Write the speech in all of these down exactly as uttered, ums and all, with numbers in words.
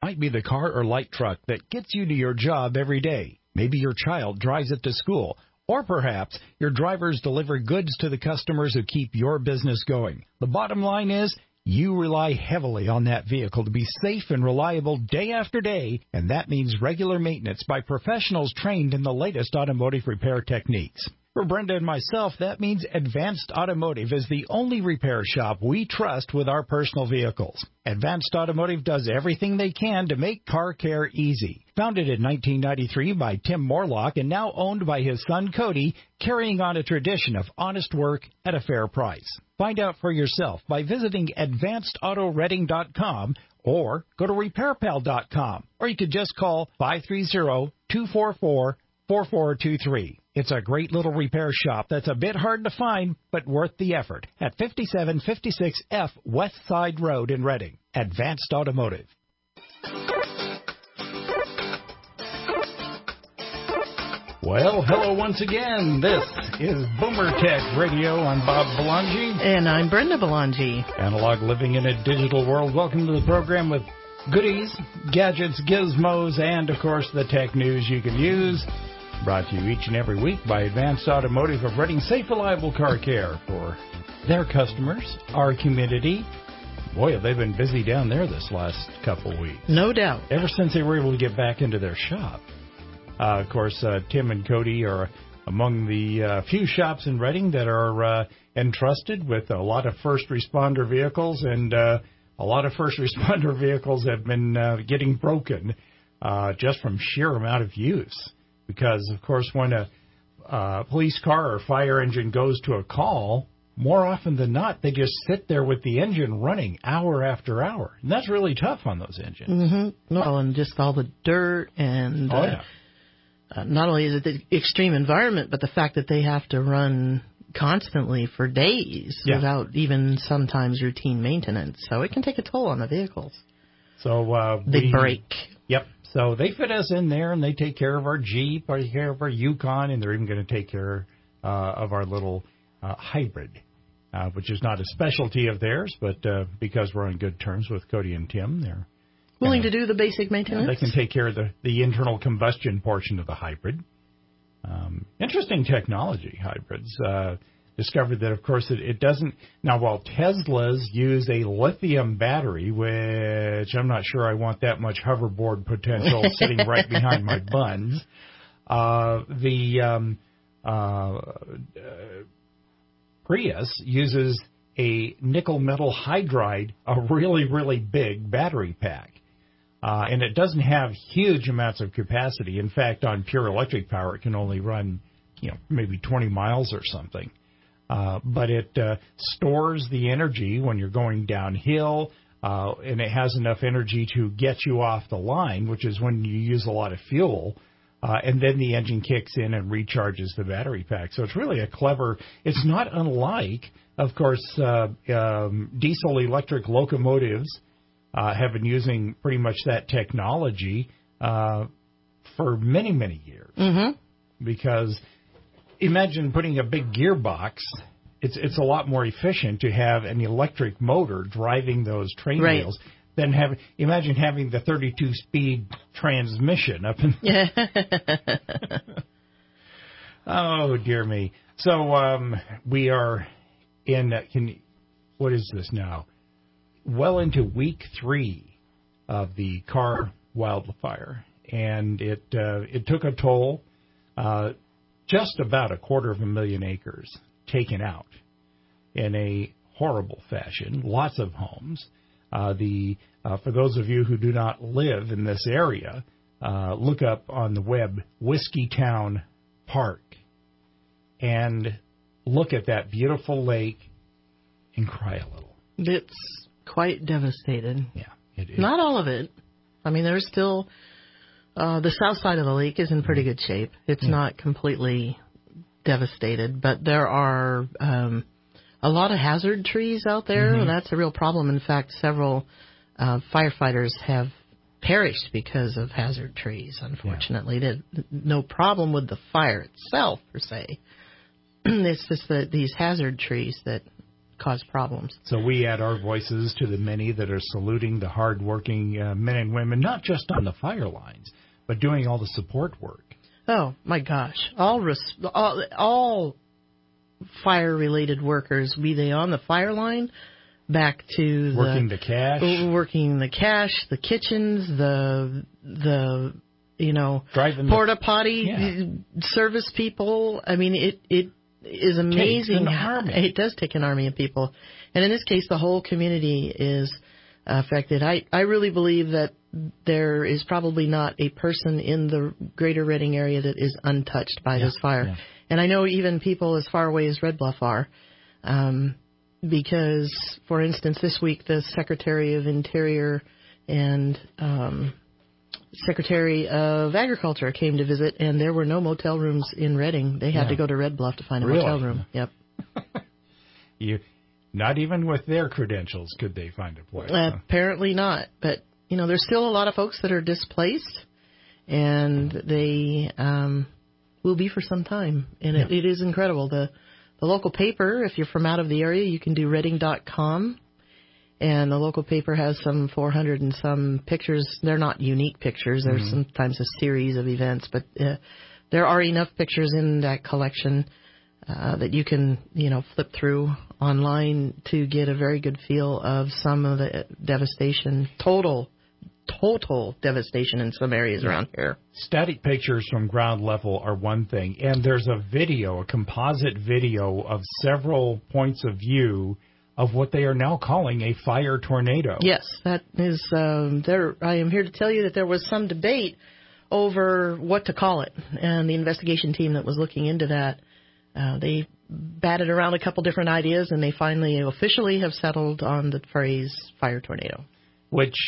might be the car or light truck that gets you to your job every day. Maybe your child drives it to school. Or perhaps your drivers deliver goods to the customers who keep your business going. The bottom line is you rely heavily on that vehicle to be safe and reliable day after day, and that means regular maintenance by professionals trained in the latest automotive repair techniques. For Brenda and myself, that means Advanced Automotive is the only repair shop we trust with our personal vehicles. Advanced Automotive does everything they can to make car care easy. Founded in nineteen ninety-three by Tim Morlock and now owned by his son Cody, carrying on a tradition of honest work at a fair price. Find out for yourself by visiting advanced auto reading dot com or go to repair pal dot com, or you could just call five three zero, two four four, four four two three. It's a great little repair shop that's a bit hard to find, but worth the effort at fifty-seven fifty-six F West Side Road in Reading. Advanced Automotive. Well, hello once again. This is Boomer Tech Radio. I'm Bob Belangi. And I'm Brenda Belangi. Analog living in a digital world. Welcome to the program with goodies, gadgets, gizmos, and, of course, the tech news you can use. Brought to you each and every week by Advanced Automotive of Reading. Safe, reliable car care for their customers, our community. Boy, have they been busy down there this last couple of weeks. No doubt. Ever since they were able to get back into their shop. Uh, of course, uh, Tim and Cody are among the uh, few shops in Reading that are uh, entrusted with a lot of first responder vehicles, and uh, a lot of first responder vehicles have been uh, getting broken uh, just from sheer amount of use. Because, of course, when a uh, police car or fire engine goes to a call, more often than not, they just sit there with the engine running hour after hour. And that's really tough on those engines. Mm-hmm. Well, and just all the dirt and oh, uh, yeah. uh, not only is it the extreme environment, but the fact that they have to run constantly for days yeah. without even sometimes routine maintenance. So it can take a toll on the vehicles. So uh, They we, break. Yep. So they fit us in there, and they take care of our Jeep, or take care of our Yukon, and they're even going to take care uh, of our little uh, hybrid, uh, which is not a specialty of theirs, but uh, because we're on good terms with Cody and Tim, they're willing gonna, to do the basic maintenance. Yeah, they can take care of the, the internal combustion portion of the hybrid. Um, interesting technology, hybrids. Uh, discovered that, of course, it, it doesn't... Now, while Teslas use a lithium battery, which I'm not sure I want that much hoverboard potential sitting right behind my buns, uh, the um, uh, uh, Prius uses a nickel metal hydride, a really, really big battery pack. Uh, and it doesn't have huge amounts of capacity. In fact, on pure electric power, it can only run, you know, maybe twenty miles or something. Uh, but it uh, stores the energy when you're going downhill, uh, and it has enough energy to get you off the line, which is when you use a lot of fuel, uh, and then the engine kicks in and recharges the battery pack. So it's really a clever, it's not unlike, of course, uh, um, diesel-electric locomotives uh, have been using pretty much that technology uh, for many, many years. Mm-hmm. Because... imagine putting a big gearbox. It's it's a lot more efficient to have an electric motor driving those train right. wheels than have. Imagine having the thirty-two speed transmission up in. Yeah. Oh dear me. So um, we are in. Uh, can, what is this now? Well into week three of the Carr wildfire, and it uh, it took a toll. Uh, Just about a quarter of a million acres taken out in a horrible fashion. Lots of homes. Uh, the uh, for those of you who do not live in this area, uh, look up on the web Whiskeytown Park and look at that beautiful lake and cry a little. It's quite devastated. Yeah, it is. Not all of it. I mean, there's still... Uh, the south side of the lake is in pretty good shape. It's yeah. not completely devastated, but there are um, a lot of hazard trees out there, mm-hmm. and that's a real problem. In fact, several uh, firefighters have perished because of hazard trees, unfortunately. Yeah. No problem with the fire itself, per se. It's just that these hazard trees that cause problems. So we add our voices to the many that are saluting the hardworking uh, men and women, not just on the fire lines, but doing all the support work. Oh, my gosh. All res- all, all fire-related workers, be they on the fire line, back to the... Working the cash. Working the cash, the kitchens, the, the you know, Driving porta potty yeah. service people. I mean, it, it is amazing. Takes an army. It does take an army of people. And in this case, the whole community is affected. I, I really believe that there is probably not a person in the greater Redding area that is untouched by yeah, this fire. Yeah. And I know even people as far away as Red Bluff are, um, because, for instance, this week the Secretary of Interior and um, Secretary of Agriculture came to visit, and there were no motel rooms in Redding. They had yeah. to go to Red Bluff to find a really? motel room. Yep. you, not even with their credentials could they find a place. Uh, huh? Apparently not. But, you know, there's still a lot of folks that are displaced, and they um, will be for some time. And yeah. it, it is incredible. The the local paper, if you're from out of the area, you can do redding dot com. And the local paper has some four hundred and some pictures. They're not unique pictures. There's mm-hmm. sometimes a series of events, but uh, there are enough pictures in that collection uh, that you can, you know, flip through online to get a very good feel of some of the devastation, total, total devastation in some areas yeah. around here. Static pictures from ground level are one thing, and there's a video, a composite video of several points of view of what they are now calling a fire tornado. Yes, that is, um, there. I am here to tell you that there was some debate over what to call it. And the investigation team that was looking into that, uh, they batted around a couple different ideas, and they finally officially have settled on the phrase fire tornado. Which,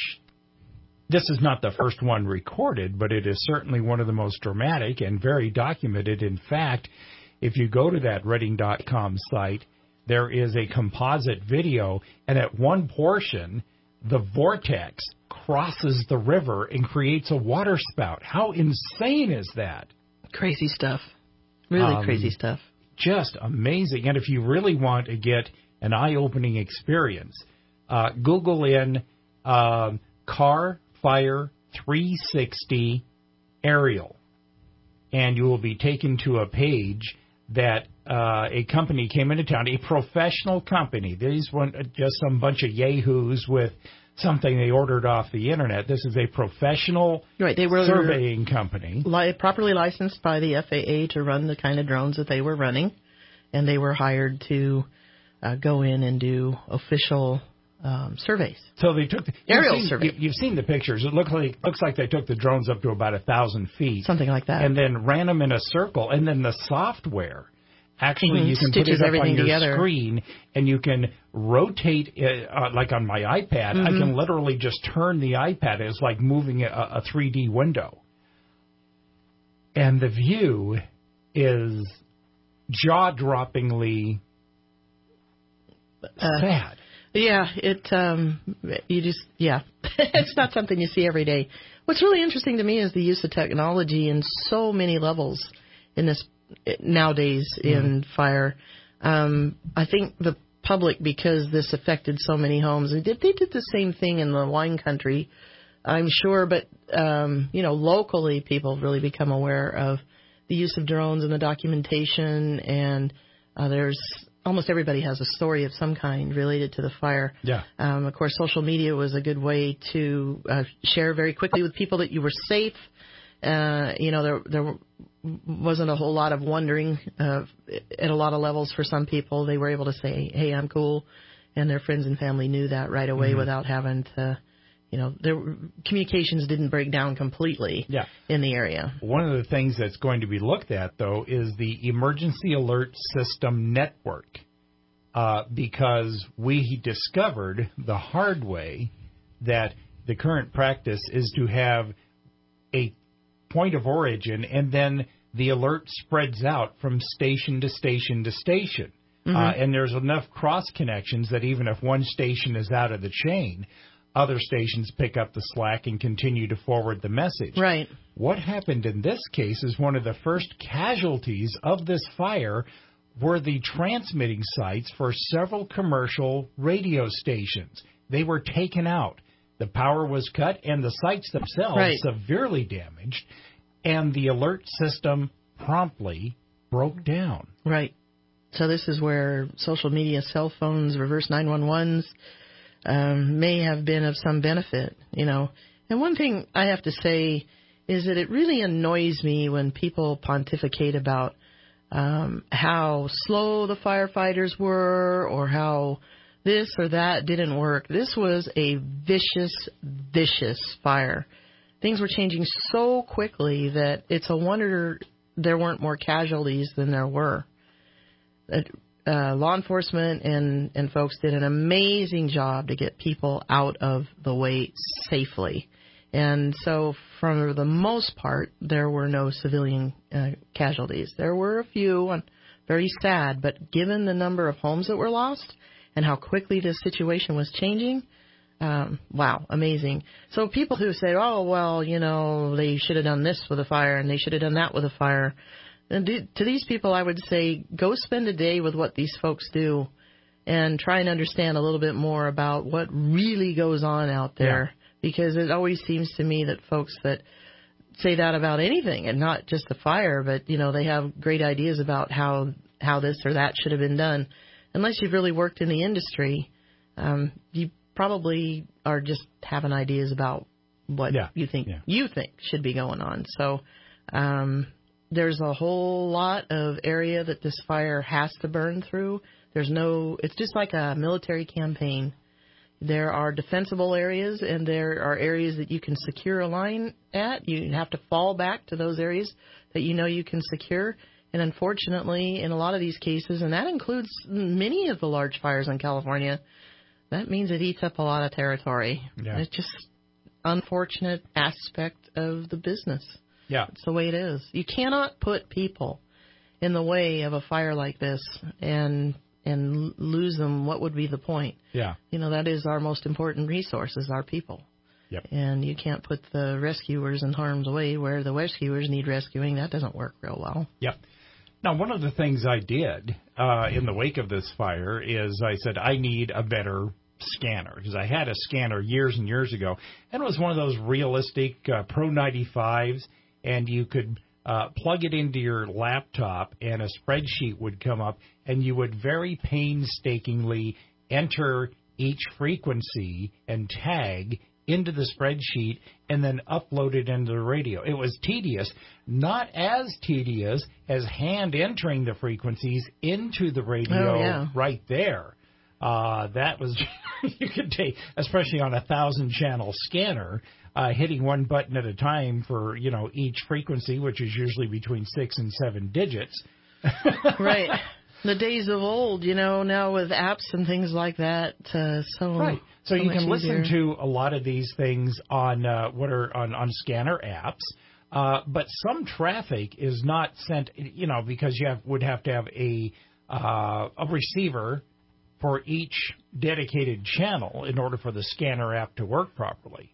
this is not the first one recorded, but it is certainly one of the most dramatic and very documented. In fact, if you go to that redding dot com site, there is a composite video, and at one portion, the vortex crosses the river and creates a water spout. How insane is that? Crazy stuff. Really um, crazy stuff. Just amazing. And if you really want to get an eye-opening experience, uh, Google in uh, Car Fire three sixty aerial, and you will be taken to a page that uh, a company came into town, a professional company. These weren't just some bunch of yahoos with something they ordered off the internet. This is a professional right. They were surveying company. Li- properly licensed by the F A A to run the kind of drones that they were running, and they were hired to uh, go in and do official um, surveys. So they took the, aerial seen, survey. You, you've seen the pictures. It looks like looks like they took the drones up to about a thousand feet, something like that, and then ran them in a circle. And then the software actually mm-hmm. you can Stitches put it up everything on your together. screen, and you can rotate it, uh, like on my iPad. Mm-hmm. I can literally just turn the iPad. It's like moving a, a three D window, and the view is jaw-droppingly uh, sad. Yeah, it, um, you just, yeah, it's not something you see every day. What's really interesting to me is the use of technology in so many levels in this, nowadays in mm. fire. Um, I think the public, because this affected so many homes, they did, they did the same thing in the wine country, I'm sure, but, um, you know, locally people really become aware of the use of drones and the documentation, and uh, there's, almost everybody has a story of some kind related to the fire. Yeah. Um, of course, social media was a good way to uh, share very quickly with people that you were safe. Uh, you know, there there wasn't a whole lot of wondering uh, at a lot of levels for some people. They were able to say, hey, I'm cool. And their friends and family knew that right away mm-hmm. without having to, you know, their communications didn't break down completely yeah. in the area. One of the things that's going to be looked at, though, is the Emergency Alert System Network, uh, because we discovered the hard way that the current practice is to have a point of origin, and then the alert spreads out from station to station to station. Mm-hmm. Uh, and there's enough cross connections that even if one station is out of the chain, other stations pick up the slack and continue to forward the message. Right. What happened in this case is one of the first casualties of this fire were the transmitting sites for several commercial radio stations. They were taken out. The power was cut, and the sites themselves right. severely damaged, and the alert system promptly broke down. Right. So this is where social media, cell phones, reverse nine one ones um, may have been of some benefit, you know. And one thing I have to say is that it really annoys me when people pontificate about um, how slow the firefighters were or how this or that didn't work. This was a vicious, vicious fire. Things were changing so quickly that it's a wonder there weren't more casualties than there were. Uh, law enforcement and, and folks did an amazing job to get people out of the way safely. And so, for the most part, there were no civilian uh, casualties. There were a few, and very sad, but given the number of homes that were lost and how quickly this situation was changing, um, wow, amazing. So people who say, oh, well, you know, they should have done this with a fire and they should have done that with a fire, and to these people I would say, go spend a day with what these folks do and try and understand a little bit more about what really goes on out there. Yeah. Because it always seems to me that folks that say that about anything, and not just the fire, but, you know, they have great ideas about how how this or that should have been done. Unless you've really worked in the industry, um, you probably are just having ideas about what yeah. you think yeah. you think should be going on. So um, there's a whole lot of area that this fire has to burn through. There's no, it's just like a military campaign. There are defensible areas, and there are areas that you can secure a line at. You have to fall back to those areas that you know you can secure. And unfortunately, in a lot of these cases, and that includes many of the large fires in California, that means it eats up a lot of territory. Yeah. It's just unfortunate aspect of the business. Yeah. It's the way it is. You cannot put people in the way of a fire like this and and lose them. What would be the point? Yeah. You know, that is our most important resource, is our people. Yep. And you can't put the rescuers in harm's way where the rescuers need rescuing. That doesn't work real well. Yep. Now, one of the things I did uh, in the wake of this fire is I said, I need a better scanner, because I had a scanner years and years ago, and it was one of those realistic uh, Pro ninety-fives, and you could Uh, plug it into your laptop, and a spreadsheet would come up, and you would very painstakingly enter each frequency and tag into the spreadsheet and then upload it into the radio. It was tedious, not as tedious as hand entering the frequencies into the radio oh, yeah. right there. Uh, that was, you could take, especially on a thousand channel scanner, uh, hitting one button at a time for, you know, each frequency, which is usually between six and seven digits. Right. The days of old, you know, now with apps and things like that. Uh, so right. So, so you can easier. listen to a lot of these things on uh, what are on, on scanner apps. Uh, but some traffic is not sent, you know, because you have, would have to have a uh, a receiver for each dedicated channel in order for the scanner app to work properly.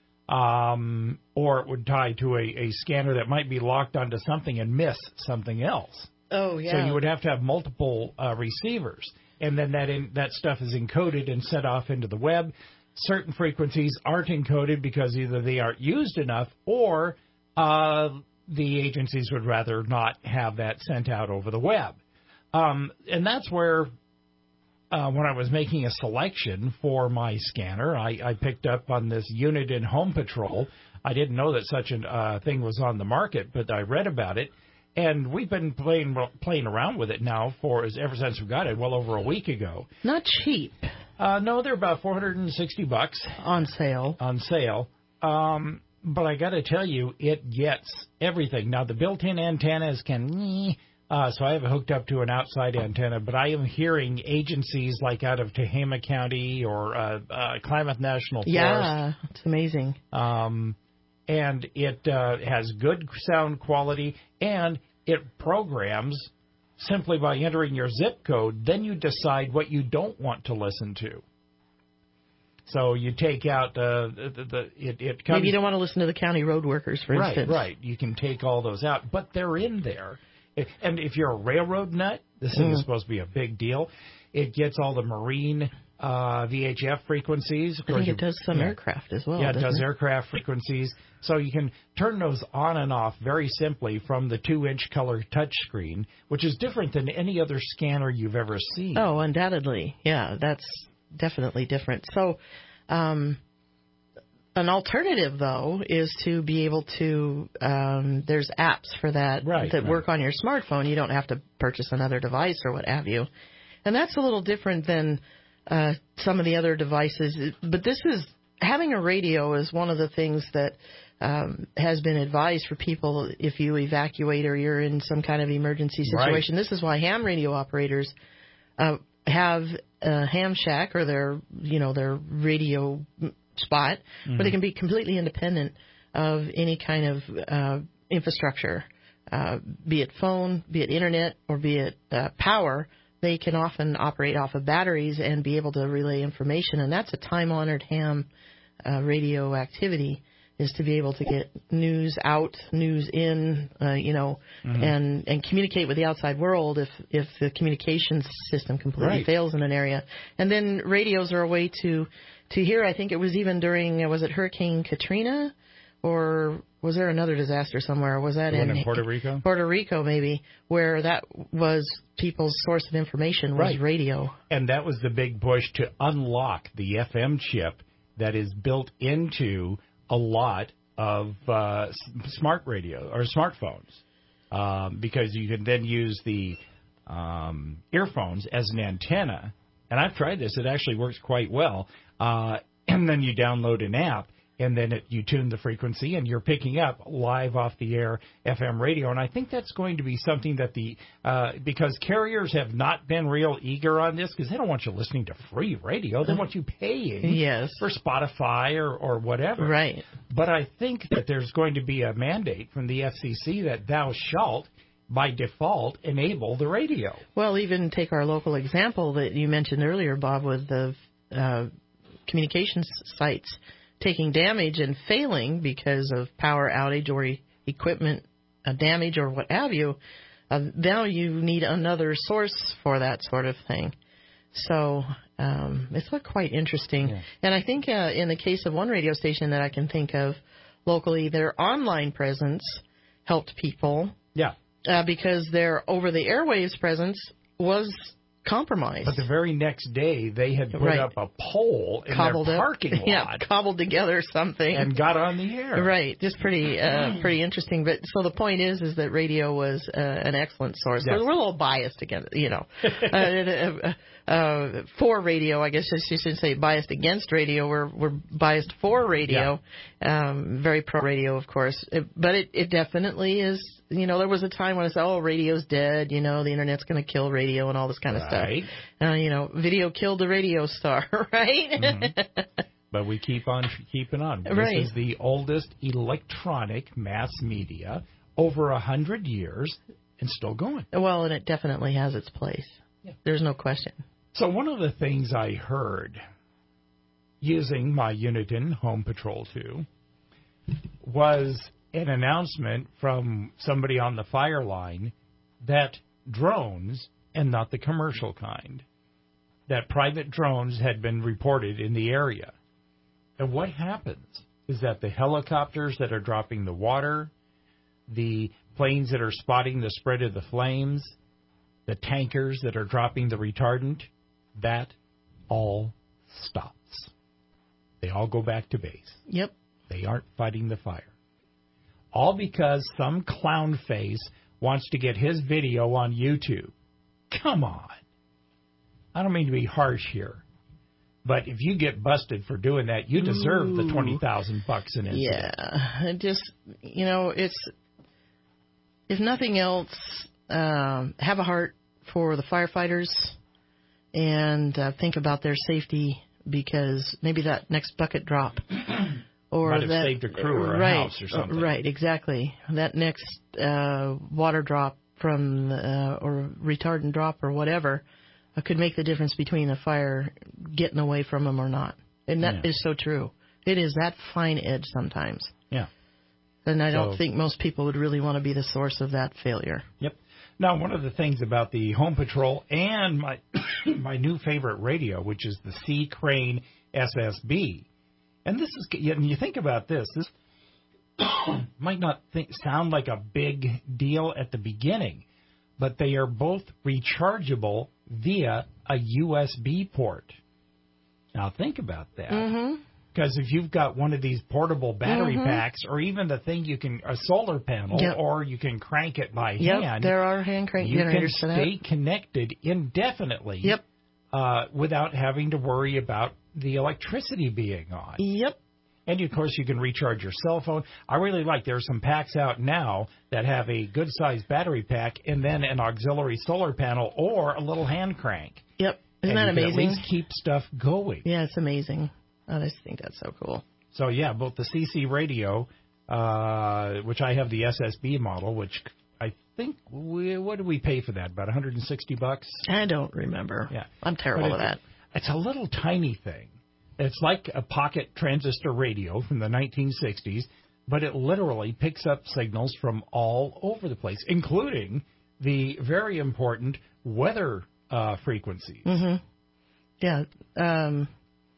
Um, or it would tie to a, a scanner that might be locked onto something and miss something else. Oh, yeah. So you would have to have multiple uh, receivers. And then that in, that stuff is encoded and set off into the web. Certain frequencies aren't encoded because either they aren't used enough or uh, the agencies would rather not have that sent out over the web. Um, and that's where... Uh, when I was making a selection for my scanner, I, I picked up on this Uniden Home Patrol. I didn't know that such a uh, thing was on the market, but I read about it, and we've been playing playing around with it now for ever since we got it, well over a week ago. Not cheap. Uh, no, they're about four hundred sixty bucks on sale. On sale. Um, but I got to tell you, it gets everything. Now the built-in antennas can. Uh, so I have it hooked up to an outside antenna, but I am hearing agencies like out of Tehama County or uh, uh, Klamath National Forest. Yeah, it's amazing. Um, and it uh, has good sound quality, and it programs simply by entering your zip code. Then you decide what you don't want to listen to. So you take out uh, the, the, the it, it comes. Maybe you don't want to listen to the county road workers, for right, instance. Right, right. You can take all those out, but they're in there. And if you're a railroad nut, This thing Mm. is supposed to be a big deal. It gets all the marine uh, V H F frequencies. I think it does some yeah. aircraft as well. Yeah, it doesn't does it? aircraft frequencies. So you can turn those on and off very simply from the two-inch color touchscreen, which is different than any other scanner you've ever seen. Oh, undoubtedly. Yeah, that's definitely different. So um, an alternative, though, is to be able to, um, there's apps for that Right, that right. work on your smartphone. You don't have to purchase another device or what have you. And that's a little different than uh, some of the other devices. But this is, having a radio is one of the things that um, has been advised for people if you evacuate or you're in some kind of emergency situation. Right. This is why ham radio operators uh, have a ham shack or their, you know, their radio spot Mm-hmm. where they can be completely independent of any kind of uh, infrastructure, uh, be it phone, be it internet, or be it uh, power. They can often operate off of batteries and be able to relay information, and that's a time-honored ham uh, radio activity, is to be able to get news out, news in, uh, you know, Mm-hmm. and, and communicate with the outside world if, if the communications system completely Right. fails in an area. And then radios are a way to, to hear. I think it was even during, was it Hurricane Katrina? Or was there another disaster somewhere? Was that The one in in Puerto Rico? Puerto Rico, maybe, where that was people's source of information was Right. radio. And that was the big push to unlock the F M chip that is built into a lot of uh, s- smart radio or smartphones, um, because you can then use the um, earphones as an antenna. And I've tried this; it actually works quite well. Uh, and then you download an app, and then it, you tune the frequency, and you're picking up live off the air F M radio. And I think that's going to be something that the uh, because carriers have not been real eager on this, because they don't want you listening to free radio; they want you paying Yes. for Spotify or, or whatever. Right. But I think that there's going to be a mandate from the F C C that thou shalt, by default, enable the radio. Well, even take our local example that you mentioned earlier, Bob, with the uh, communications sites taking damage and failing because of power outage or e- equipment uh, damage or what have you. Uh, now you need another source for that sort of thing. So um, it's looked quite interesting. Yeah. And I think uh, in the case of one radio station that I can think of locally, their online presence helped people Yeah. uh, because their over-the-airwaves presence was compromised. But the very next day, they had put Right. up a pole in Cobbled their up- parking yeah, lot cobbled together something. and got on the air. Right, just pretty, uh, pretty interesting. But so the point is, is that radio was uh, an excellent source. Yes. We're, we're a little biased against, you know, uh, uh, uh, for radio. I guess I shouldn't say biased against radio. We're we're biased for radio. Um, very pro radio, of course. It, but it, it definitely is. You know, there was a time when I said, "Oh, radio's dead." You know, the internet's going to kill radio and all this kind of Right. stuff. Uh, you know, video killed the radio star, right? Mm-hmm. But we keep on keeping on. This Right. is the oldest electronic mass media, over a hundred years, and still going. Well, and it definitely has its place. Yeah. There's no question. So one of the things I heard using my Unitin Home Patrol two was an announcement from somebody on the fire line that drones, and not the commercial kind, that private drones had been reported in the area. And what happens is that the helicopters that are dropping the water, the planes that are spotting the spread of the flames, the tankers that are dropping the retardant, that all stops. They all go back to base. Yep. They aren't fighting the fire. All because some clown face wants to get his video on YouTube. Come on. I don't mean to be harsh here, but if you get busted for doing that, you deserve Ooh. the twenty thousand bucks an incident. Yeah. It just, you know, it's, if nothing else, um, have a heart for the firefighters and uh, think about their safety, because maybe that next bucket drop or Might have that, saved a crew or a right, house or something. uh, Right, exactly. That next uh, water drop from uh, or retardant drop or whatever uh, could make the difference between the fire getting away from them or not. And that Yeah. is so true. It is that fine edge sometimes. Yeah. And I don't So- think most people would really want to be the source of that failure. Yep. Now, one of the things about the Home Patrol and my my new favorite radio, which is the C. Crane S S B, and this is, and you think about this, this might not think, sound like a big deal at the beginning, but they are both rechargeable via a U S B port. Now, think about that. Mm-hmm. Because if you've got one of these portable battery mm-hmm. packs, or even the thing you can, a solar panel, yep. or you can crank it by yep, hand. there are hand crank you generators can for that. stay connected indefinitely. Yep. Uh, without having to worry about the electricity being on. Yep. And, of course, you can recharge your cell phone. I really like, there are some packs out now that have a good-sized battery pack and then an auxiliary solar panel or a little hand crank. Yep. Isn't and that you amazing? can at least keep stuff going. Yeah, it's amazing. I just think that's so cool. So, yeah, both the C C radio, uh, which I have the S S B model, which I think, we, what did we pay for that? About one hundred sixty bucks? I don't remember. Yeah. I'm terrible But at it, that. It's a little tiny thing. It's like a pocket transistor radio from the nineteen sixties, but it literally picks up signals from all over the place, including the very important weather uh, frequencies. Mm-hmm. Yeah. Um,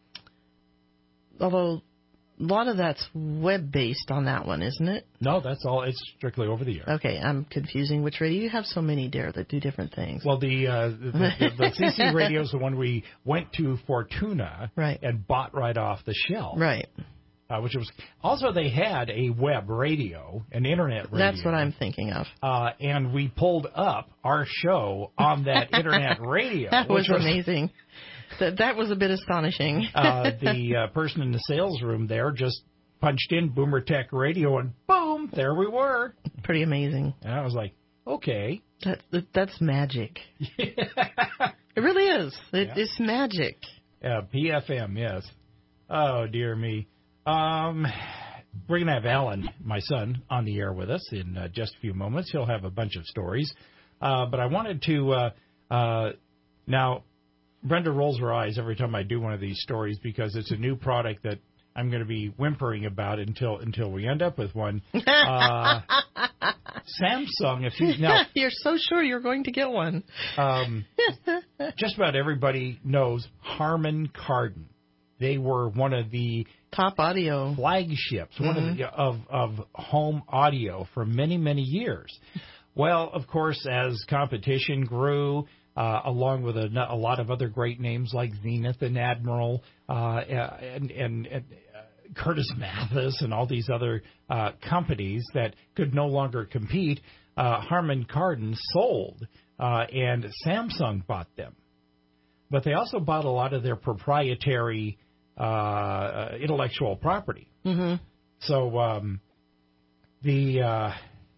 although a lot of that's web-based on that one, isn't it? No, that's all. It's strictly over the air. Okay, I'm confusing which radio. You have so many, Dare, that do different things. Well, the uh, the, the, the C C radio is the one we went to Fortuna right. and bought right off the shelf. Right. Uh, which was also, they had a web radio, an internet radio. That's what I'm thinking of. Uh, and we pulled up our show on that internet radio. That was, was amazing. That that was a bit astonishing. uh, the uh, person in the sales room there just punched in Boomer Tech Radio, and boom, there we were. Pretty amazing. And I was like, okay. That, that that's magic. It really is. It, Yeah. It's magic. Uh, P F M, yes. Oh, dear me. Um, we're going to have Alan, my son, on the air with us in uh, just a few moments. He'll have a bunch of stories. Uh, but I wanted to, uh, uh, now, Brenda rolls her eyes every time I do one of these stories because it's a new product that I'm going to be whimpering about until until we end up with one. Uh, Samsung, if you now, you're so sure you're going to get one. Um, just about everybody knows Harman Kardon. They were one of the top audio flagships, mm-hmm. one of the of of home audio for many many years. Well, of course, as competition grew, uh, along with a, a lot of other great names like Zenith and Admiral uh, and and, and uh, Curtis Mathis and all these other uh, companies that could no longer compete, uh, Harman Kardon sold, uh, and Samsung bought them. But they also bought a lot of their proprietary uh, intellectual property. Mm-hmm. So um, the uh,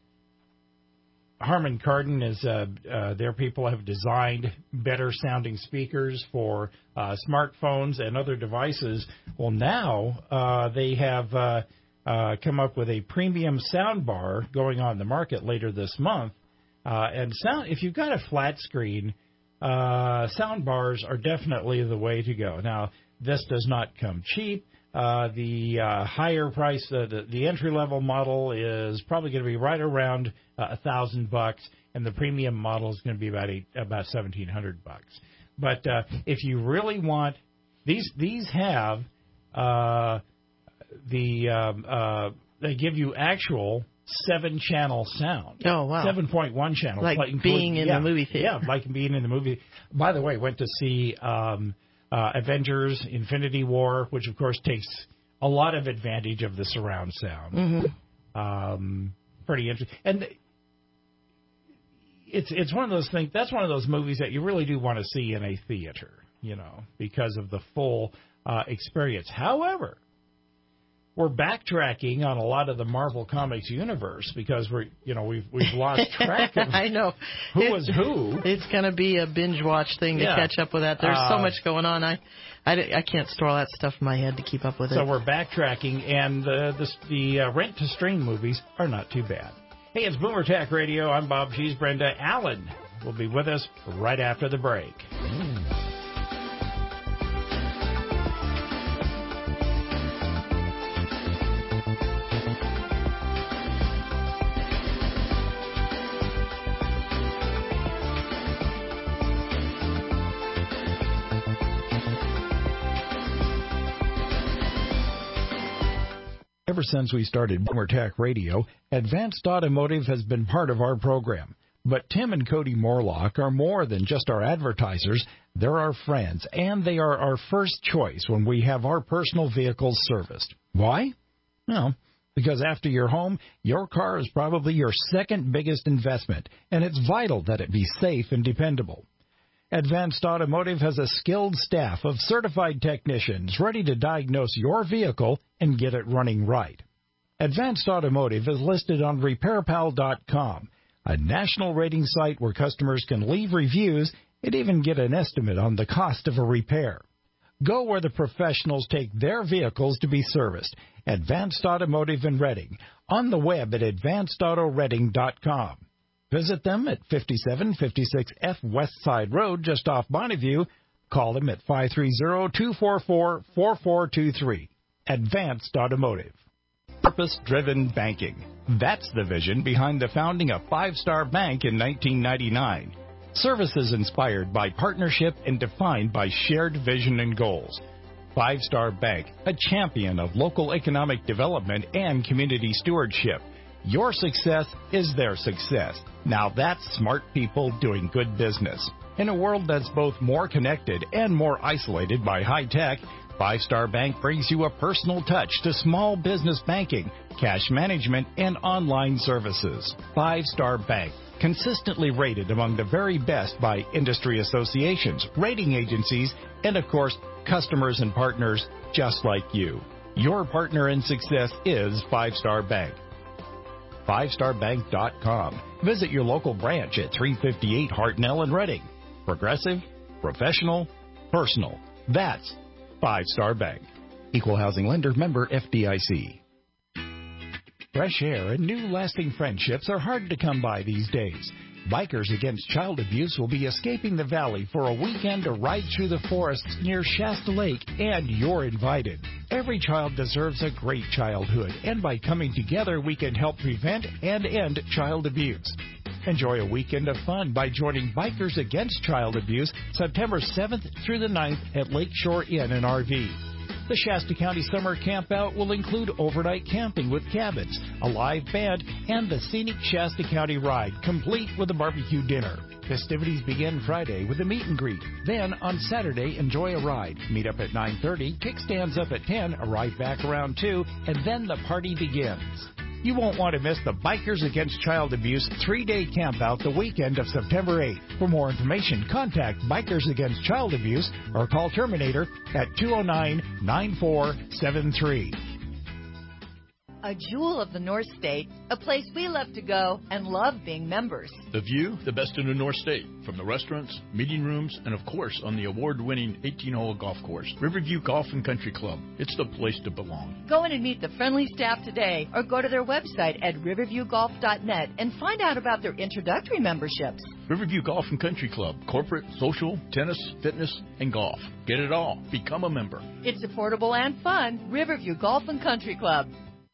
Harman Kardon is uh, uh, their people have designed better sounding speakers for uh, smartphones and other devices. Well, now uh, they have uh, uh, come up with a premium sound bar going on the market later this month. Uh, and sound, if you've got a flat screen, uh, sound bars are definitely the way to go. Now, this does not come cheap. Uh, the uh, higher price, uh, the, the entry-level model is probably going to be right around uh, a thousand bucks, and the premium model is going to be about eight, about seventeen hundred bucks. But uh, if you really want these, these have uh, the um, uh, they give you actual seven-channel sound. Oh wow! seven point one channels, like, like being in yeah, the movie theater. Yeah, like being in the movie. By the way, went to see. Um, Uh, Avengers, Infinity War, which of course takes a lot of advantage of the surround sound. Mm-hmm. Um, pretty interesting, and it's it's one of those things. That's one of those movies that you really do want to see in a theater, you know, because of the full uh, experience. However, we're backtracking on a lot of the Marvel Comics universe because we're, you know, we've we've lost track of I know. who It's, was who. It's going to be a binge watch thing to Yeah. catch up with that. There's Uh, so much going on. I, I, I can't store all that stuff in my head to keep up with So it. we're backtracking, and the the, the uh, rent-to-stream movies are not too bad. Hey, it's Boomer Tech Radio. I'm Bob. She's Brenda. Alan will be with us right after the break. Mm. Ever since we started Boomer Tech Radio, Advanced Automotive has been part of our program. But Tim and Cody Morlock are more than just our advertisers. They're our friends, and they are our first choice when we have our personal vehicles serviced. Why? Well, because after your home, your car is probably your second biggest investment, and it's vital that it be safe and dependable. Advanced Automotive has a skilled staff of certified technicians ready to diagnose your vehicle and get it running right. Advanced Automotive is listed on repair pal dot com, a national rating site where customers can leave reviews and even get an estimate on the cost of a repair. Go where the professionals take their vehicles to be serviced. Advanced Automotive in Reading, on the web at advanced auto reading dot com. Visit them at fifty-seven fifty-six F West Side Road, just off Bonneview. Call them at five three zero, two four four, four four two three. Advanced Automotive. Purpose-driven banking. That's the vision behind the founding of Five Star Bank in nineteen ninety-nine. Services inspired by partnership and defined by shared vision and goals. Five Star Bank, a champion of local economic development and community stewardship. Your success is their success. Now that's smart people doing good business. In a world that's both more connected and more isolated by high tech, Five Star Bank brings you a personal touch to small business banking, cash management, and online services. Five Star Bank, consistently rated among the very best by industry associations, rating agencies, and of course, customers and partners just like you. Your partner in success is Five Star Bank. five star bank dot com. Visit your local branch at three fifty-eight Hartnell in Reading. Progressive, professional, personal. That's Five Star Bank. Equal housing lender, member F D I C. Fresh air and new lasting friendships are hard to come by these days. Bikers Against Child Abuse will be escaping the valley for a weekend to ride through the forests near Shasta Lake, and you're invited. Every child deserves a great childhood, and by coming together, we can help prevent and end child abuse. Enjoy a weekend of fun by joining Bikers Against Child Abuse September seventh through the ninth at Lakeshore Inn and R V. The Shasta County Summer Campout will include overnight camping with cabins, a live band, and the scenic Shasta County Ride, complete with a barbecue dinner. Festivities begin Friday with a meet and greet. Then, on Saturday, enjoy a ride. Meet up at nine thirty, kickstands up at ten, arrive back around two, and then the party begins. You won't want to miss the Bikers Against Child Abuse three-day campout the weekend of September eighth. For more information, contact Bikers Against Child Abuse or call Terminator at two oh nine, nine four seven three. A jewel of the North State, a place we love to go and love being members. The view, the best in the North State, from the restaurants, meeting rooms, and of course on the award-winning eighteen-hole golf course, Riverview Golf and Country Club. It's the place to belong. Go in and meet the friendly staff today or go to their website at riverview golf dot net and find out about their introductory memberships. Riverview Golf and Country Club, corporate, social, tennis, fitness, and golf. Get it all. Become a member. It's affordable and fun. Riverview Golf and Country Club.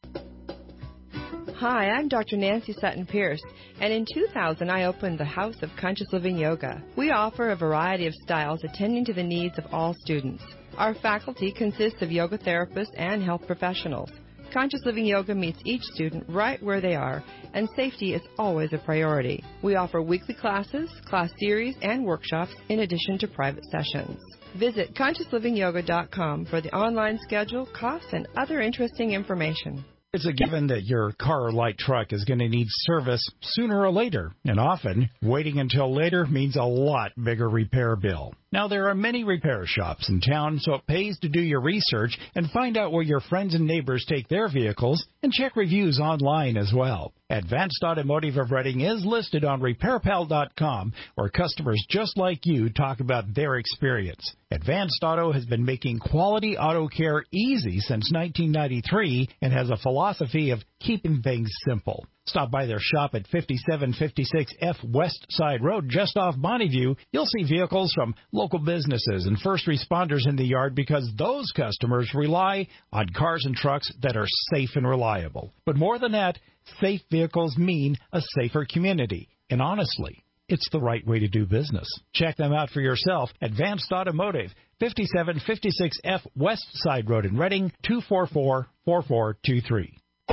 Hi, I'm Doctor Nancy Sutton Pierce, and in two thousand I opened the House of Conscious Living Yoga. We offer a variety of styles attending to the needs of all students. Our faculty consists of yoga therapists and health professionals. Conscious Living Yoga meets each student right where they are, and safety is always a priority. We offer weekly classes, class series, and workshops in addition to private sessions. Visit conscious living yoga dot com for the online schedule, costs, and other interesting information. It's a given that your car or light truck is going to need service sooner or later, and often waiting until later means a lot bigger repair bill. Now, there are many repair shops in town, so it pays to do your research and find out where your friends and neighbors take their vehicles, and check reviews online as well. Advanced Automotive of Reading is listed on repair pal dot com, where customers just like you talk about their experience. Advanced Auto has been making quality auto care easy since nineteen ninety-three and has a philosophy of keeping things simple. Stop by their shop at fifty-seven fifty-six F West Side Road, just off Bonneview. You'll see vehicles from local businesses and first responders in the yard because those customers rely on cars and trucks that are safe and reliable. But more than that, safe vehicles mean a safer community. And honestly, it's the right way to do business. Check them out for yourself. Advanced Automotive, fifty-seven fifty-six F West Side Road in Reading, two four four, four four two three.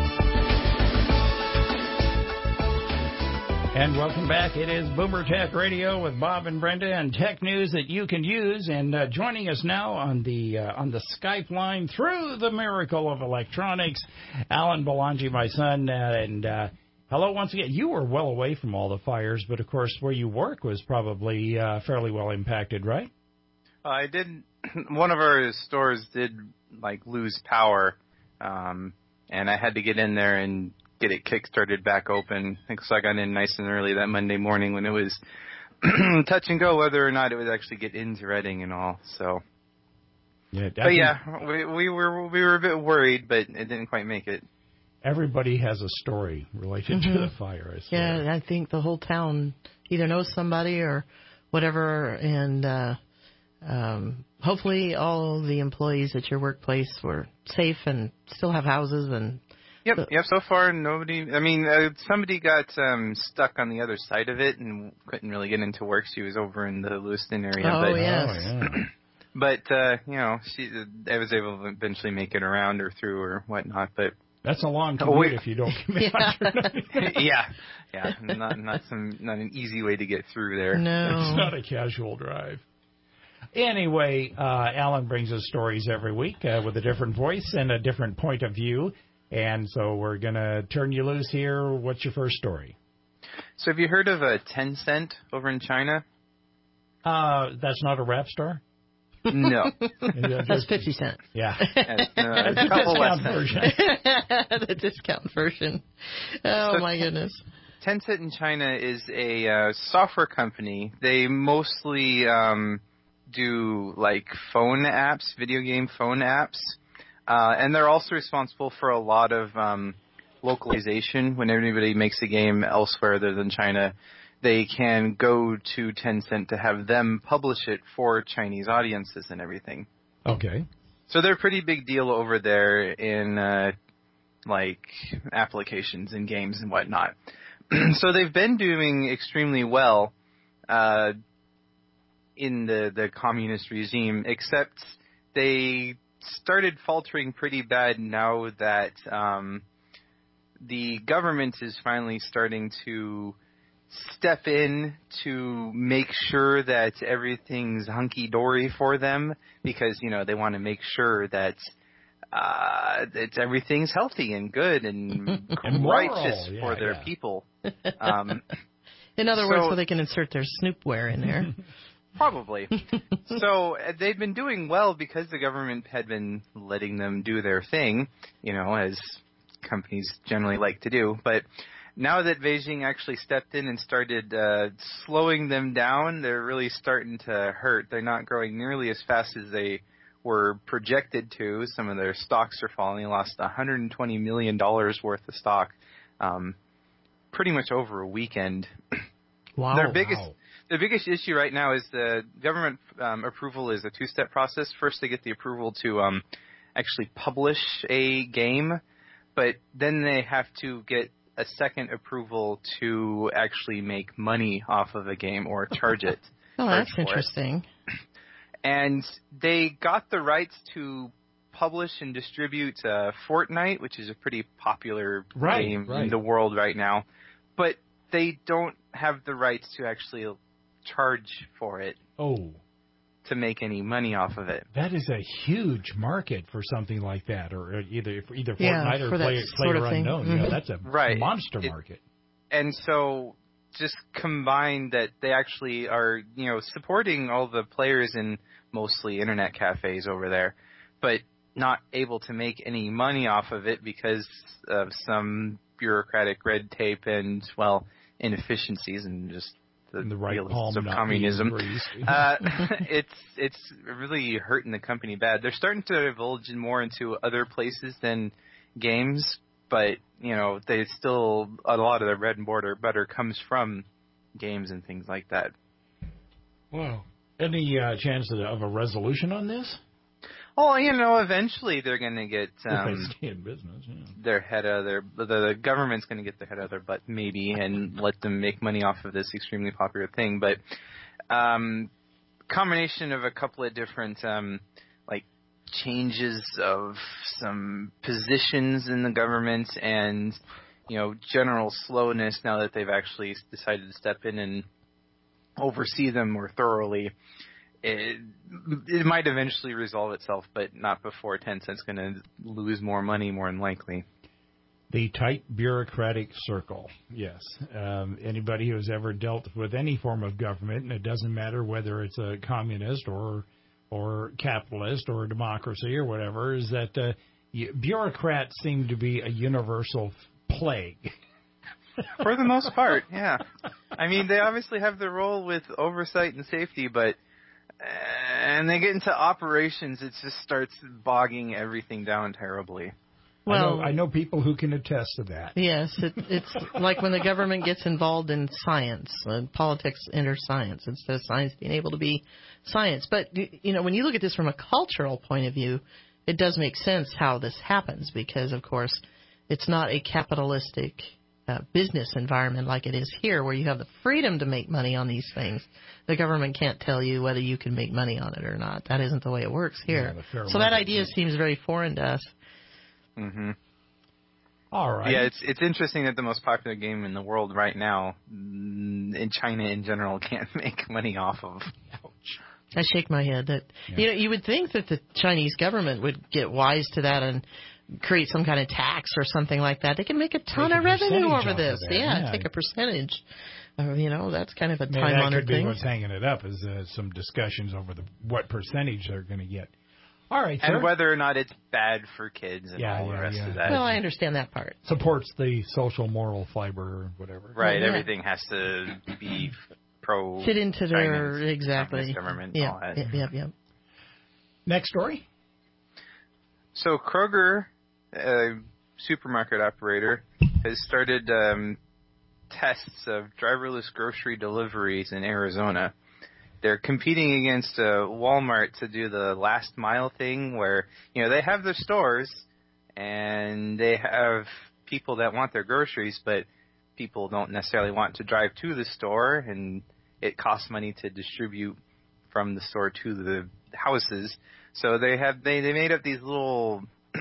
And welcome back. It is Boomer Tech Radio with Bob and Brenda, and tech news that you can use. And uh, joining us now on the uh, on the Skype line through the miracle of electronics, Alan Belangi, my son. Uh, and uh, hello once again. You were well away from all the fires, but of course where you work was probably uh, fairly well impacted, right? I did. One of our stores did like lose power, um, and I had to get in there and get it kick-started back open. So I got in nice and early that Monday morning when it was touch and go whether or not it would actually get into Reading and all. So, yeah, but yeah, we, we were we were a bit worried, but it didn't quite make it. Everybody has a story related mm-hmm. to the fire. I yeah, I think the whole town either knows somebody or whatever, and uh, um, hopefully all the employees at your workplace were safe and still have houses and. Yep, yep. So far, nobody. I mean, uh, somebody got um, stuck on the other side of it and couldn't really get into work. She was over in the Lewiston area. Oh, but, yes. Oh, yeah. But uh, you know, she, I was able to eventually make it around or through or whatnot. But that's a long commute oh, if you don't commit. Yeah, yeah, yeah. Not not some not an easy way to get through there. No, it's not a casual drive. Anyway, uh, Alan brings us stories every week uh, with a different voice and a different point of view. And so we're going to turn you loose here. What's your first story? So have you heard of a Tencent over in China? Uh, that's not a rap star? No. That's fifty cent. Yeah. That's, uh, a couple discount version. The discount version. Oh, so my goodness. Tencent in China is a uh, software company. They mostly um, do, like, phone apps, video game phone apps. Uh, and they're also responsible for a lot of um, localization. When anybody makes a game elsewhere other than China, they can go to Tencent to have them publish it for Chinese audiences and everything. Okay. So they're a pretty big deal over there in, uh, like, applications and games and whatnot. So they've been doing extremely well uh, in the, the communist regime, except they started faltering pretty bad now that um, the government is finally starting to step in to make sure that everything's hunky-dory for them because, you know, they want to make sure that uh, that everything's healthy and good and, and righteous yeah, for their yeah. people. Um, in other so, words, so they can insert their Snoopware in there. Probably. So uh, they've been doing well because the government had been letting them do their thing, you know, as companies generally like to do. But now that Beijing actually stepped in and started uh, slowing them down, they're really starting to hurt. They're not growing nearly as fast as they were projected to. Some of their stocks are falling. They lost one hundred twenty million dollars worth of stock um, pretty much over a weekend. Wow. Their biggest... Wow. The biggest issue right now is the government um, approval is a two-step process. First, they get the approval to um, actually publish a game, but then they have to get a second approval to actually make money off of a game or charge it. Oh, that's interesting. It. And they got the rights to publish and distribute uh, Fortnite, which is a pretty popular right, game right. in the world right now, but they don't have the rights to actually charge for it. Oh. To make any money off of it. That is a huge market for something like that, or either either yeah, Fortnite or Player, player Unknown. Mm-hmm. Yeah, that's a right. monster it, market. And so, just combine that they actually are, you know, supporting all the players in mostly internet cafes over there, but not able to make any money off of it because of some bureaucratic red tape and, well, inefficiencies and just the, the right palm of communism. uh, it's it's really hurting the company bad. They're starting to divulge more into other places than games, but you know they still a lot of their bread and butter butter comes from games and things like that. Wow. Any uh, chance of a resolution on this? Oh, you know, eventually they're going to get um, if they stay in business, yeah. their head out of their the, the government's going to get their head out of their butt maybe and let them make money off of this extremely popular thing. But um, combination of a couple of different um, like changes of some positions in the government and, you know, general slowness now that they've actually decided to step in and oversee them more thoroughly. It, it might eventually resolve itself, but not before Tencent's going to lose more money, more than likely. The tight bureaucratic circle, yes. Um, anybody who has ever dealt with any form of government, and it doesn't matter whether it's a communist or or capitalist or democracy or whatever, is that uh, bureaucrats seem to be a universal plague. For the most part, yeah. I mean, they obviously have their role with oversight and safety, but and they get into operations, it just starts bogging everything down terribly. Well, I know, I know people who can attest to that. Yes, it, it's like when the government gets involved in science, uh, politics enters science instead of science being able to be science. But, you know, when you look at this from a cultural point of view, it does make sense how this happens because, of course, it's not a capitalistic uh, business environment like it is here where you have the freedom to make money on these things. The government can't tell you whether you can make money on it or not. That isn't the way it works here. Yeah, so that idea seems very foreign to us. Mm-hmm. All right. Yeah, it's it's interesting that the most popular game in the world right now, in China in general, can't make money off of. Ouch. I shake my head. That yeah. You know, you would think that the Chinese government would get wise to that and create some kind of tax or something like that. They can make a ton Take of a revenue over this. Of Yeah, yeah, take a percentage. Uh, you know, that's kind of a Maybe time-honored that could thing. be what's hanging it up is uh, some discussions over the what percentage they're going to get. All right, and sir. whether or not it's bad for kids and yeah, all yeah, the rest yeah. of that. Well, I understand that part. Supports the social moral fiber or whatever. Right, yeah. everything has to be pro fit into their China's exactly government. Yeah, all that. yep, yep, yep. Next story. So Kroger, a supermarket operator, has started um, tests of driverless grocery deliveries in Arizona. They're competing against uh, Walmart to do the last mile thing where, you know, they have their stores and they have people that want their groceries, but people don't necessarily want to drive to the store, and it costs money to distribute from the store to the houses. So they have they, they made up these little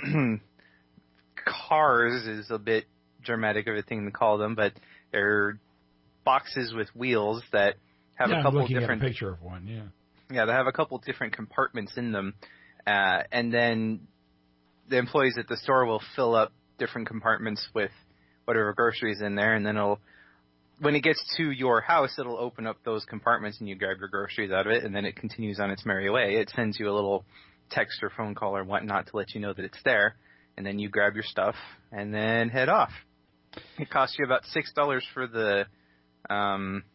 cars is a bit dramatic of a thing to call them, but they're boxes with wheels that have yeah, a couple I'm looking different at a picture of one. Yeah, yeah, they have a couple different compartments in them, uh, and then the employees at the store will fill up different compartments with whatever groceries in there, and then it'll when it gets to your house, it'll open up those compartments and you grab your groceries out of it, and then it continues on its merry way. It sends you a little text or phone call or whatnot to let you know that it's there, and then you grab your stuff and then head off. It costs you about six dollars for the um,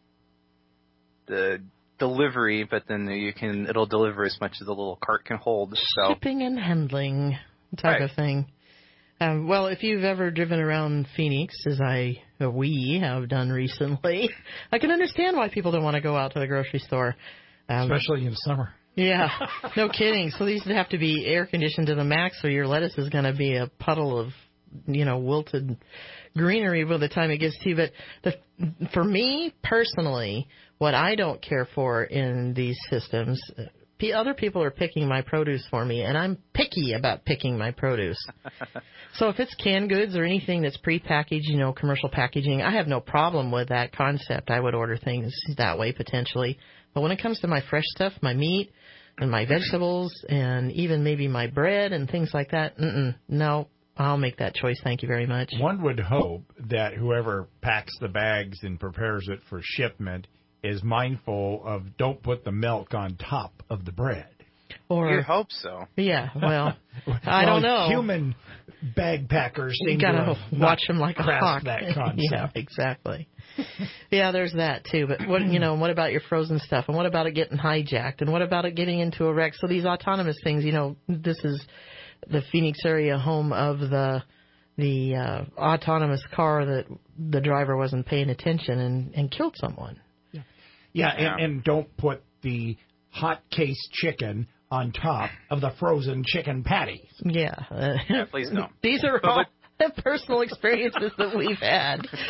the delivery, but then you can it'll deliver as much as the little cart can hold. So shipping and handling type right. of thing. Um, well, if you've ever driven around Phoenix, as I uh, we have done recently, I can understand why people don't want to go out to the grocery store, um, especially in summer. Yeah, no kidding. So these have to be air conditioned to the max, so your lettuce is going to be a puddle of, you know, wilted greenery by the time it gets to you. But the, for me personally, what I don't care for in these systems, other people are picking my produce for me, and I'm picky about picking my produce. So if it's canned goods or anything that's prepackaged, you know, commercial packaging, I have no problem with that concept. I would order things that way potentially. But when it comes to my fresh stuff, my meat and my vegetables and even maybe my bread and things like that, mm-mm, no, I'll make that choice. Thank you very much. One would hope that whoever packs the bags and prepares it for shipment is mindful of don't put the milk on top of the bread. Or you hope so. Yeah, well, I well, don't know. Human bag packers seem you gotta to watch them like a hawk. that concept. Yeah, exactly. Yeah, there's that too. But what you know, what about your frozen stuff? And what about it getting hijacked? And what about it getting into a wreck? So these autonomous things, you know, this is the Phoenix area home of the the uh, autonomous car that the driver wasn't paying attention and, and killed someone. Yeah, yeah, yeah. And, and don't put the hot case chicken on top of the frozen chicken patties. Yeah. Yeah, please don't. These are all personal experiences that we've had.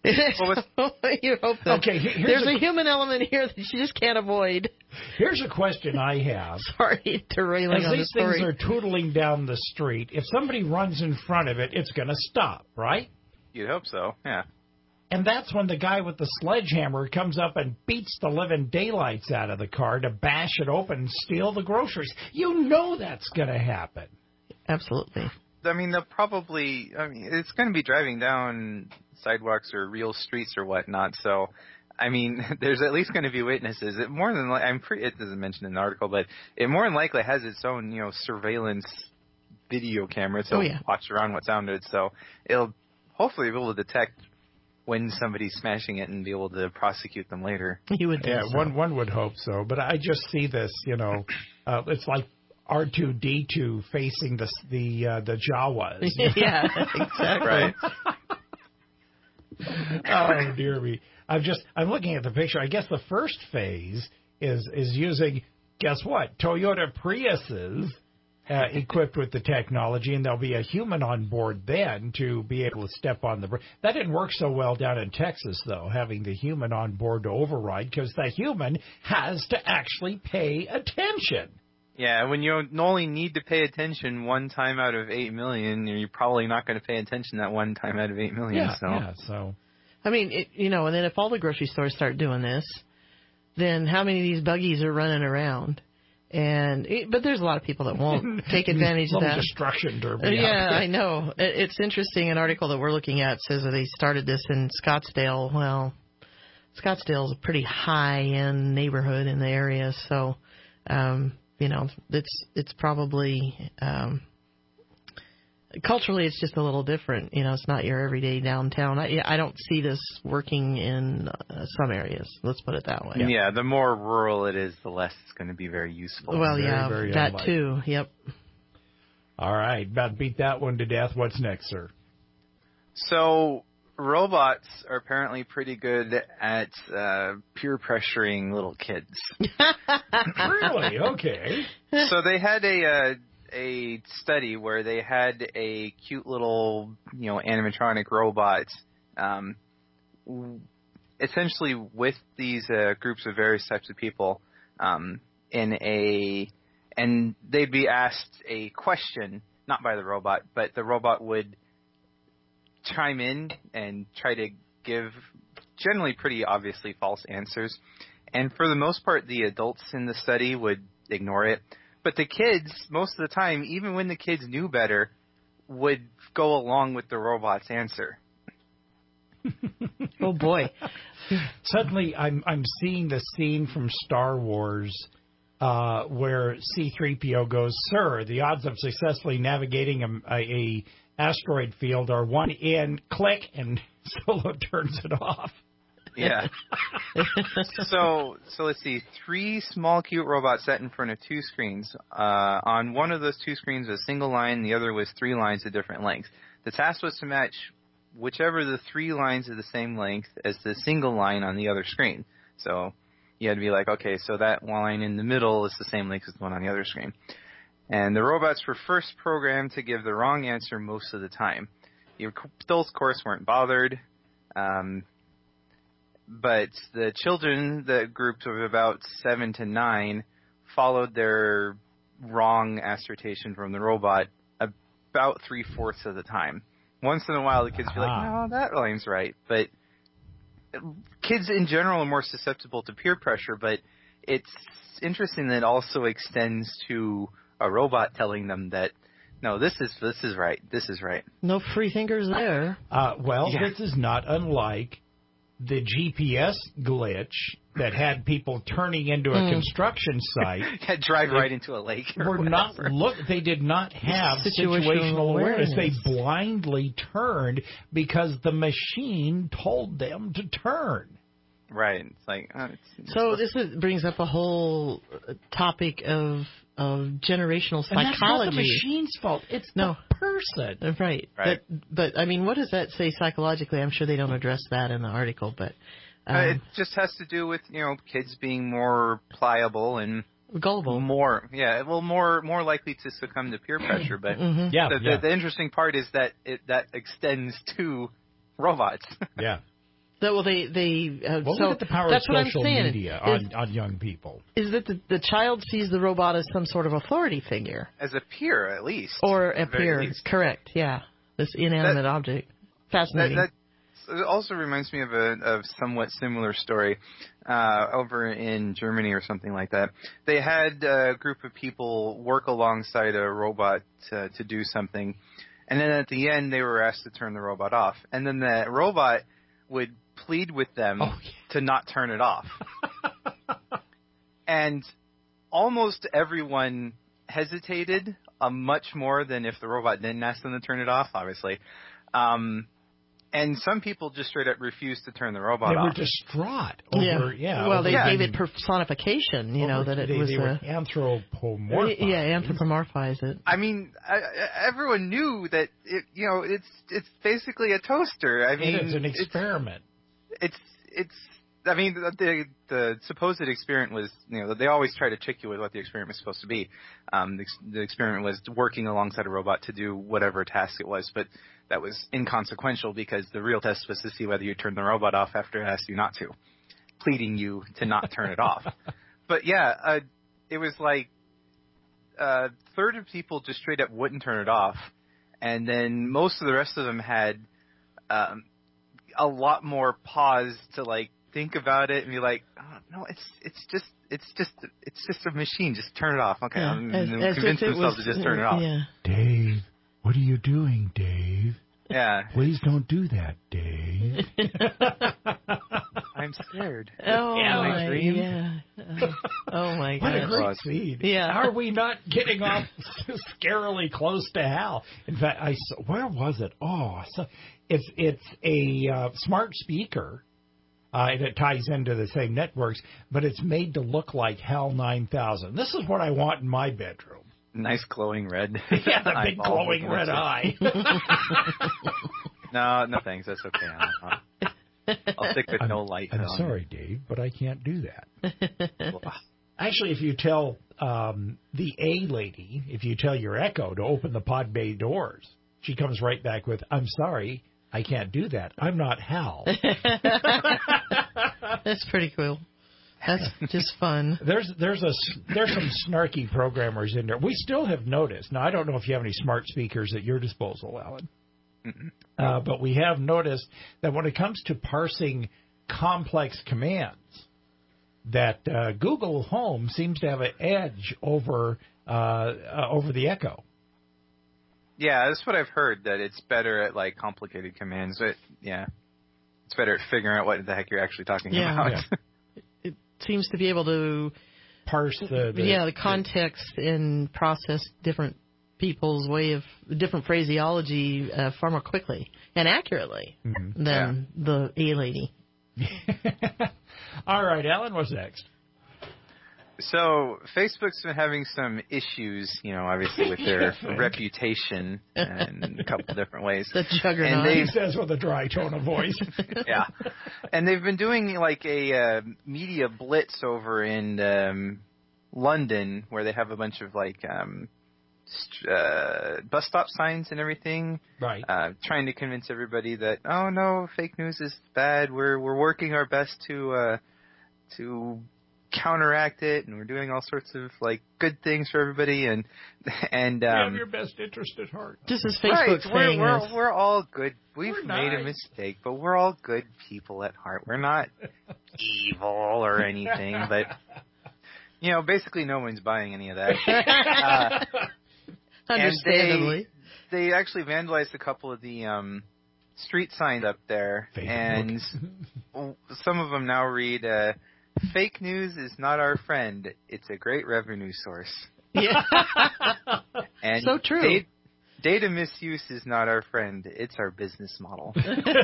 Well, you hope that Okay, here's there's a, a human element here that you just can't avoid. here's a question I have. Sorry, derailing As on the these story. things are tootling down the street, if somebody runs in front of it, it's going to stop, right? You'd hope so, yeah. And that's when the guy with the sledgehammer comes up and beats the living daylights out of the car to bash it open and steal the groceries. You know that's going to happen. Absolutely. I mean, they'll probably, I mean, it's going to be driving down sidewalks or real streets or whatnot, so, I mean, there's at least going to be witnesses. It more than, I'm pretty, it doesn't mention in the article, but it more than likely has its own, you know, surveillance video camera to Oh, yeah. watch around what's on it, so it'll hopefully be able to detect when somebody's smashing it and be able to prosecute them later. You would think Yeah, so. one one would hope so. But I just see this, you know, uh, it's like R two D two facing the the uh, the Jawas. Yeah, exactly. Right. Oh dear me! I'm just I'm looking at the picture. I guess the first phase is is using, guess what? Toyota Priuses uh, equipped with the technology, and there'll be a human on board then to be able to step on the brake. That didn't work so well down in Texas, though, having the human on board to override, because the human has to actually pay attention. Yeah, when you only need to pay attention one time out of eight million, you're probably not going to pay attention that one time out of eight million. Yeah, so. yeah. So I mean, it, you know, and then if all the grocery stores start doing this, then how many of these buggies are running around? And it, but there's a lot of people that won't take advantage of little that. destruction derby. Uh, out yeah, there. I know. It, it's interesting. An article that we're looking at says that they started this in Scottsdale. Well, Scottsdale is a pretty high-end neighborhood in the area, so um, you know, it's it's probably um, culturally it's just a little different. You know, it's not your everyday downtown. I, I don't see this working in uh, some areas. Let's put it that way. Yeah. yeah, the more rural it is, the less it's going to be very useful. Well, Very, yeah, very that unlikely. too. Yep. All right, about beat that one to death. What's next, sir? So robots are apparently pretty good at uh, peer pressuring little kids. Really? Okay. So they had a uh, a study where they had a cute little, you know, animatronic robot, um, w- essentially with these uh, groups of various types of people, um, in a, and they'd be asked a question, not by the robot, but the robot would chime in and try to give generally pretty obviously false answers. And for the most part, the adults in the study would ignore it. But the kids, most of the time, even when the kids knew better, would go along with the robot's answer. Oh boy. Suddenly, I'm I'm seeing the scene from Star Wars uh, where C three P O goes, "Sir, the odds of successfully navigating a, a, a asteroid field are one in." Click, and Solo turns it off. Yeah. so so let's see. Three small, cute robots set in front of two screens. Uh, on one of those two screens was a single line. The other was three lines of different lengths. The task was to match whichever the three lines of the same length as the single line on the other screen. So you had to be like, okay, so that line in the middle is the same length as the one on the other screen. And the robots were first programmed to give the wrong answer most of the time. The adults, of course, weren't bothered. Um, but the children, the group of about seven to nine, followed their wrong assertion from the robot about three-fourths of the time. Once in a while, the kids would be like, no, that line's right. But kids in general are more susceptible to peer pressure, but it's interesting that it also extends to a robot telling them that, no, this is this is right, this is right. No free thinkers there. Uh, well, Yeah. this is not unlike the G P S glitch that had people turning into a Mm. construction site. Yeah, drive right into a lake. Or Were not whatever. look. They did not have Situational situational awareness. awareness. They blindly turned because the machine told them to turn. Right. It's like, oh, it's, So this is, brings up a whole uh, topic of of generational And that's not the psychology. machine's fault. It's No. the person. Uh, Right. Right. But, but, I mean, what does that say psychologically? I'm sure they don't address that in the article, but um, uh, it just has to do with, you know, kids being more pliable and gullible. more, yeah, well, more more likely to succumb to peer pressure. But Mhm. Yeah, the, yeah, the, the interesting part is that it that extends to robots. yeah. That, well, they they uh, Well, so look at the power that's of what I'm social saying, media is, on, on young people. Is that the, the child sees the robot as some sort of authority figure, As a peer, at least. or a at the very peer? least. Correct. Yeah, this inanimate That- object. That, Fascinating. that it also reminds me of a of somewhat similar story uh, over in Germany or something like that. They had a group of people work alongside a robot to, to do something, and then at the end they were asked to turn the robot off, and then the robot would plead with them Oh, yeah. to not turn it off. And almost everyone hesitated uh, much more than if the robot didn't ask them to turn it off, obviously. Um, and some people just straight up refused to turn the robot They off. were distraught over, yeah. well, over they Yeah. gave it personification. You know over- that it they, was they a were anthropomorphized. yeah, anthropomorphize it. I mean, I, I- everyone knew that it, you know, it's it's basically a toaster. I mean, And it's an experiment. It's it's. I mean, the, the the supposed experiment was, you know, they always try to trick you with what the experiment was supposed to be. Um, the, the experiment was working alongside a robot to do whatever task it was, but that was inconsequential because the real test was to see whether you turned the robot off after it asked you not to, pleading you to not turn it off. But yeah, uh, it was like a third of people just straight up wouldn't turn it off, and then most of the rest of them had um, a lot more pause to like think about it and be like, oh, no, it's it's just it's just it's just a machine. Just turn it off. Okay, Yeah, and as- then as convince if it themselves was- to just turn it off. Yeah. Dave, what are you doing, Dave? Yeah, Please don't do that, Dave. I'm scared. Oh Yeah, my my, dream. yeah. Uh, oh my What a god. great scene. Yeah. How are we not getting off scarily close to Hal? In fact, I saw, where was it? Oh, so it's it's a uh, smart speaker, uh, and it ties into the same networks, but it's made to look like Hal nine thousand. This is what I want in my bedroom. Nice glowing red. Yeah, the big eyeball glowing looking red at eye. you. No, no thanks. That's okay. I'll, I'll stick with I'm, no light. I'm on. sorry, Dave, but I can't do that. Actually, if you tell um, the A lady, if you tell your Echo to open the pod bay doors, she comes right back with, I'm sorry, I can't do that. I'm not Hal. That's pretty cool. That's just fun. There's there's a there's some snarky programmers in there. We still have noticed. Now I don't know if you have any smart speakers at your disposal, Alan, uh, but we have noticed that when it comes to parsing complex commands, that uh, Google Home seems to have an edge over uh, uh, over the Echo. Yeah, that's what I've heard. That it's better at like complicated commands. But yeah, it's better at figuring out what the heck you're actually talking Yeah. about. Yeah. It seems to be able to Parse the, the yeah the context and process different people's way of different phraseology uh, far more quickly and accurately Mhm. than the A lady. All right, Alan, what's next? So Facebook's been having some issues, you know, obviously with their reputation in a couple different ways. The juggernaut. And they- He says with a dry tone of voice. Yeah, and they've been doing like a uh, media blitz over in um, London, where they have a bunch of like um, st- uh, bus stop signs and everything, Right. uh, trying to convince everybody that oh no, fake news is bad. We're we're working our best to uh, to counteract it, and we're doing all sorts of like good things for everybody, and and You have um, your best interest at heart. This is right, Facebook we're saying we're, this. we're all good. We've We're made a nice. mistake, but we're all good people at heart. We're not evil or anything, but you know, basically no one's buying any of that. Uh, Understandably. And they, they actually vandalized a couple of the um, street signs up there, Facebook. and some of them now read, uh, "Fake news is not our friend. It's a great revenue source." Yeah. And So true. Data, data misuse is not our friend. It's our business model.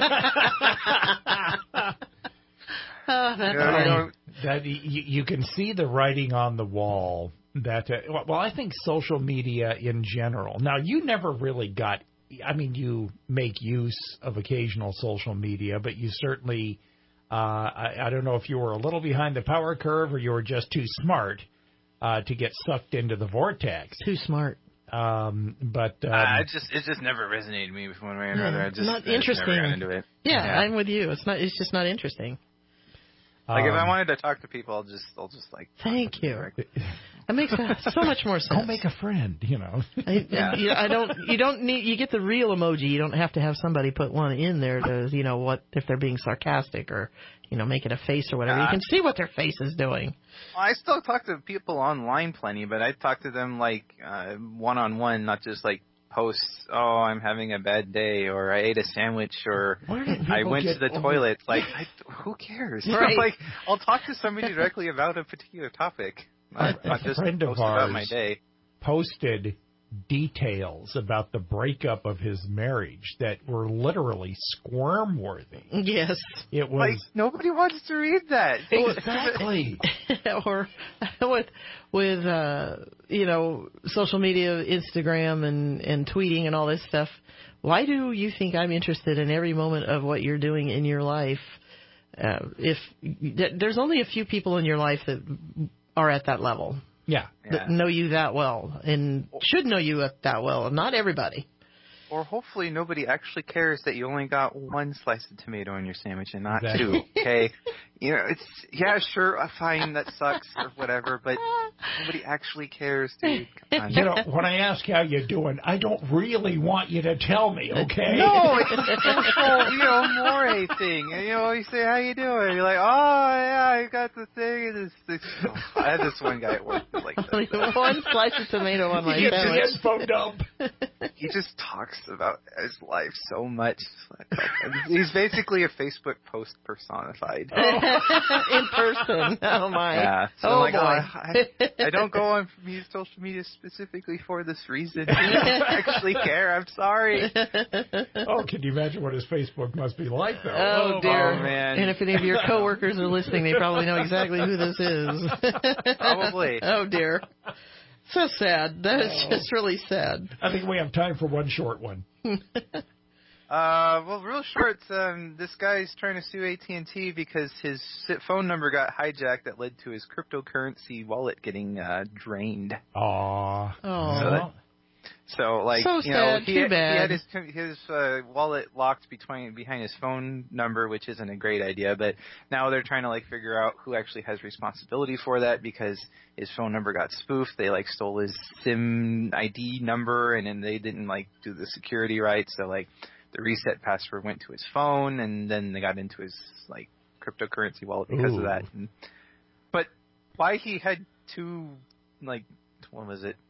Oh, that's You know, funny. you know, That you, you can see the writing on the wall. That uh, well, I think social media in general. Now, you never really got. I mean, you make use of occasional social media, but you certainly. Uh, I, I don't know if you were a little behind the power curve or you were just too smart uh, to get sucked into the vortex. Too smart. Um, but um, uh, it just it just never resonated with me one way or another. I just not I interesting. Just never got into it. Yeah, yeah, I'm with you. It's not. It's just not interesting. Like if I um, wanted to talk to people, I'll just I'll just like. Thank you. That makes so much more sense. Go make a friend, you know. I, Yeah. you- I don't. You don't need. You get the real emoji. You don't have to have somebody put one in there to, you know, what if they're being sarcastic or, you know, making a face or whatever. Uh, You can see what their face is doing. I still talk to people online plenty, but I talk to them like one on one, not just like posts. Oh, I'm having a bad day, or I ate a sandwich, or Where did I people went get to the over- toilet. Like, I, who cares? You know, Right. like, I'll talk to somebody directly about a particular topic. Not, not A just friend of post about my ours- day. Posted details about the breakup of his marriage that were literally squirm worthy. Yes. It Like, was nobody wants to read that. exactly. or with with uh you know, social media, Instagram and and tweeting and all this stuff. Why do you think I'm interested in every moment of what you're doing in your life? Uh, if there's only a few people in your life that are at that level, Yeah. Yeah. that know you that well and should know you that well. Not everybody. Or hopefully nobody actually cares that you only got one slice of tomato in your sandwich and not Exactly. two. Okay, you know, it's yeah, sure, fine, that sucks or whatever, but nobody actually cares, dude. Come on. You know, when I ask how you doing, I don't really want you to tell me, okay? No, it's a social, you know, more thing. And, you know, you say, how you doing? You're like, oh, yeah, I got the thing. And this, this, oh, I had this one guy at work who like that. One slice of tomato on my He gets his sandwich. headphone dump. He just talks about his life so much. He's basically a Facebook post personified. In person. Oh my. Yeah. So oh I'm like, boy. oh, I, I don't go on me- social media specifically for this reason. I don't actually care. I'm sorry. Oh, can you imagine what his Facebook must be like, though? Oh, dear. Oh, man. And if any of your coworkers are listening, they probably know exactly who this is. Probably. Oh, dear. So sad. That is just really sad. I think we have time for one short one. Uh, well, real short. Um, this guy's trying to sue A T and T because his phone number got hijacked. That led to his cryptocurrency wallet getting uh, drained. Aw. Oh. So that- So, like, So you know, sad. he, Too he bad. had his his uh, wallet locked between behind his phone number, which isn't a great idea. But now they're trying to like figure out who actually has responsibility for that because his phone number got spoofed. They like stole his SIM I D number, and then they didn't like do the security right. So like the reset password went to his phone, and then they got into his like cryptocurrency wallet because Ooh. of that. And, but why he had two like what was it?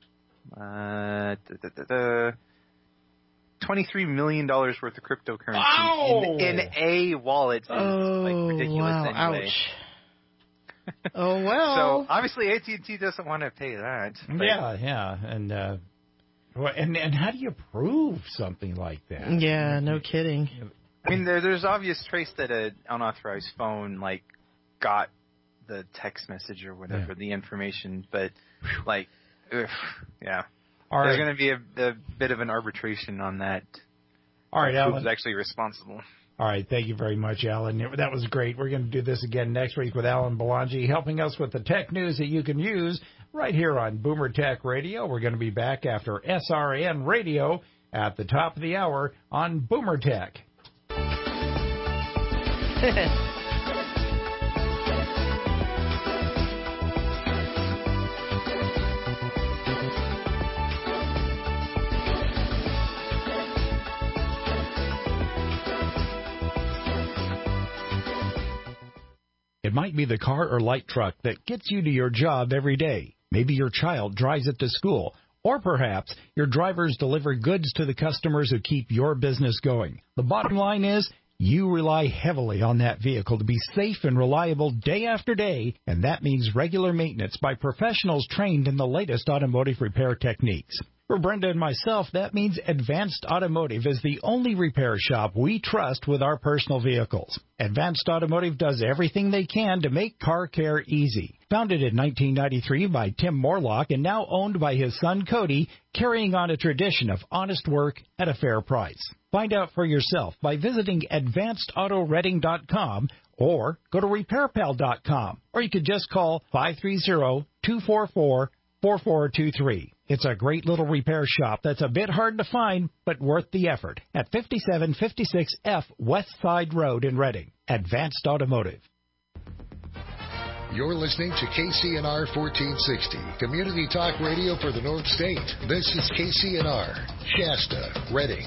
Uh, da, da, da, da, twenty-three million dollars worth of cryptocurrency Ow! in, in a wallet is Oh, like ridiculous wow. anyway. Ouch. Oh, well. So obviously A T and T doesn't want to pay that. but- Yeah, yeah. And, uh, well, and, and how do you prove something like that? Yeah, no kidding. I mean, there, there's obvious trace that an unauthorized phone like got the text message or whatever, Yeah. the information, but like, ugh, yeah. All There's right. going to be a, a bit of an arbitration on that. All right, Who's Alan. actually responsible? All right, thank you very much, Alan. That was great. We're going to do this again next week with Alan Belangi, helping us with the tech news that you can use right here on Boomer Tech Radio. We're going to be back after S R N Radio at the top of the hour on Boomer Tech. It might be the car or light truck that gets you to your job every day. Maybe your child drives it to school. Or perhaps your drivers deliver goods to the customers who keep your business going. The bottom line is you rely heavily on that vehicle to be safe and reliable day after day, and that means regular maintenance by professionals trained in the latest automotive repair techniques. For Brenda and myself, that means Advanced Automotive is the only repair shop we trust with our personal vehicles. Advanced Automotive does everything they can to make car care easy. Founded in nineteen ninety-three by Tim Morlock and now owned by his son Cody, carrying on a tradition of honest work at a fair price. Find out for yourself by visiting advanced auto reading dot com or go to repair pal dot com, or you could just call five three zero, two four four, four four two three. It's a great little repair shop that's a bit hard to find, but worth the effort at fifty-seven fifty-six F West Side Road in Reading. Advanced Automotive. You're listening to K C N R fourteen sixty, Community Talk Radio for the North State. This is K C N R, Shasta, Reading.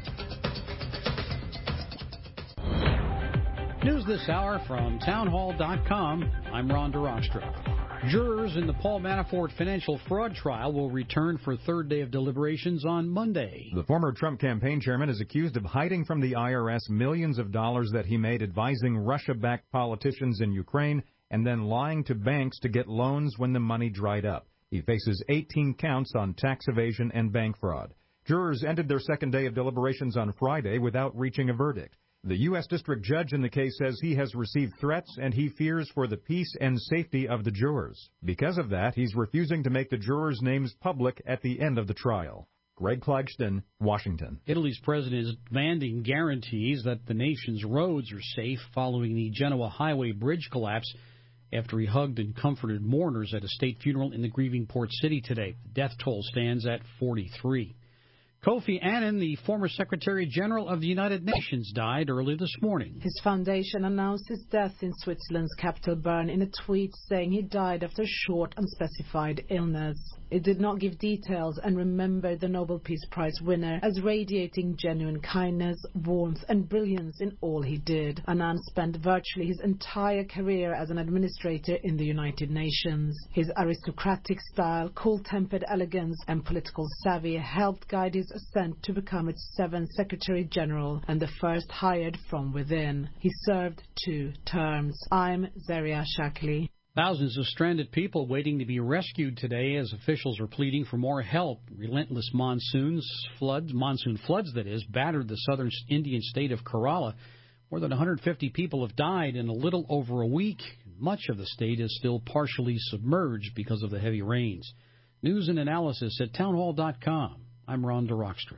News this hour from townhall dot com. I'm Ron DeRockstra. Jurors in the Paul Manafort financial fraud trial will return for third day of deliberations on Monday. The former Trump campaign chairman is accused of hiding from the I R S millions of dollars that he made advising Russia-backed politicians in Ukraine and then lying to banks to get loans when the money dried up. He faces eighteen counts on tax evasion and bank fraud. Jurors ended their second day of deliberations on Friday without reaching a verdict. The U S district judge in the case says he has received threats and he fears for the peace and safety of the jurors. Because of that, he's refusing to make the jurors' names public at the end of the trial. Greg Clugston, Washington. Italy's president is demanding guarantees that the nation's roads are safe following the Genoa highway bridge collapse after he hugged and comforted mourners at a state funeral in the grieving port city today. The death toll stands at forty-three. Kofi Annan, the former Secretary General of the United Nations, died early this morning. His foundation announced his death in Switzerland's capital Bern in a tweet saying he died after a short, unspecified illness. It did not give details and remembered the Nobel Peace Prize winner as radiating genuine kindness, warmth and brilliance in all he did. Annan spent virtually his entire career as an administrator in the United Nations. His aristocratic style, cool-tempered elegance and political savvy helped guide his ascent to become its seventh Secretary General and the first hired from within. He served two terms. I'm Zaria Shakli. Thousands of stranded people waiting to be rescued today as officials are pleading for more help. Relentless monsoons, floods, monsoon floods that is, battered the southern Indian state of Kerala. More than one hundred fifty people have died in a little over a week. Much of the state is still partially submerged because of the heavy rains. News and analysis at townhall dot com. I'm Ron DeRockstra.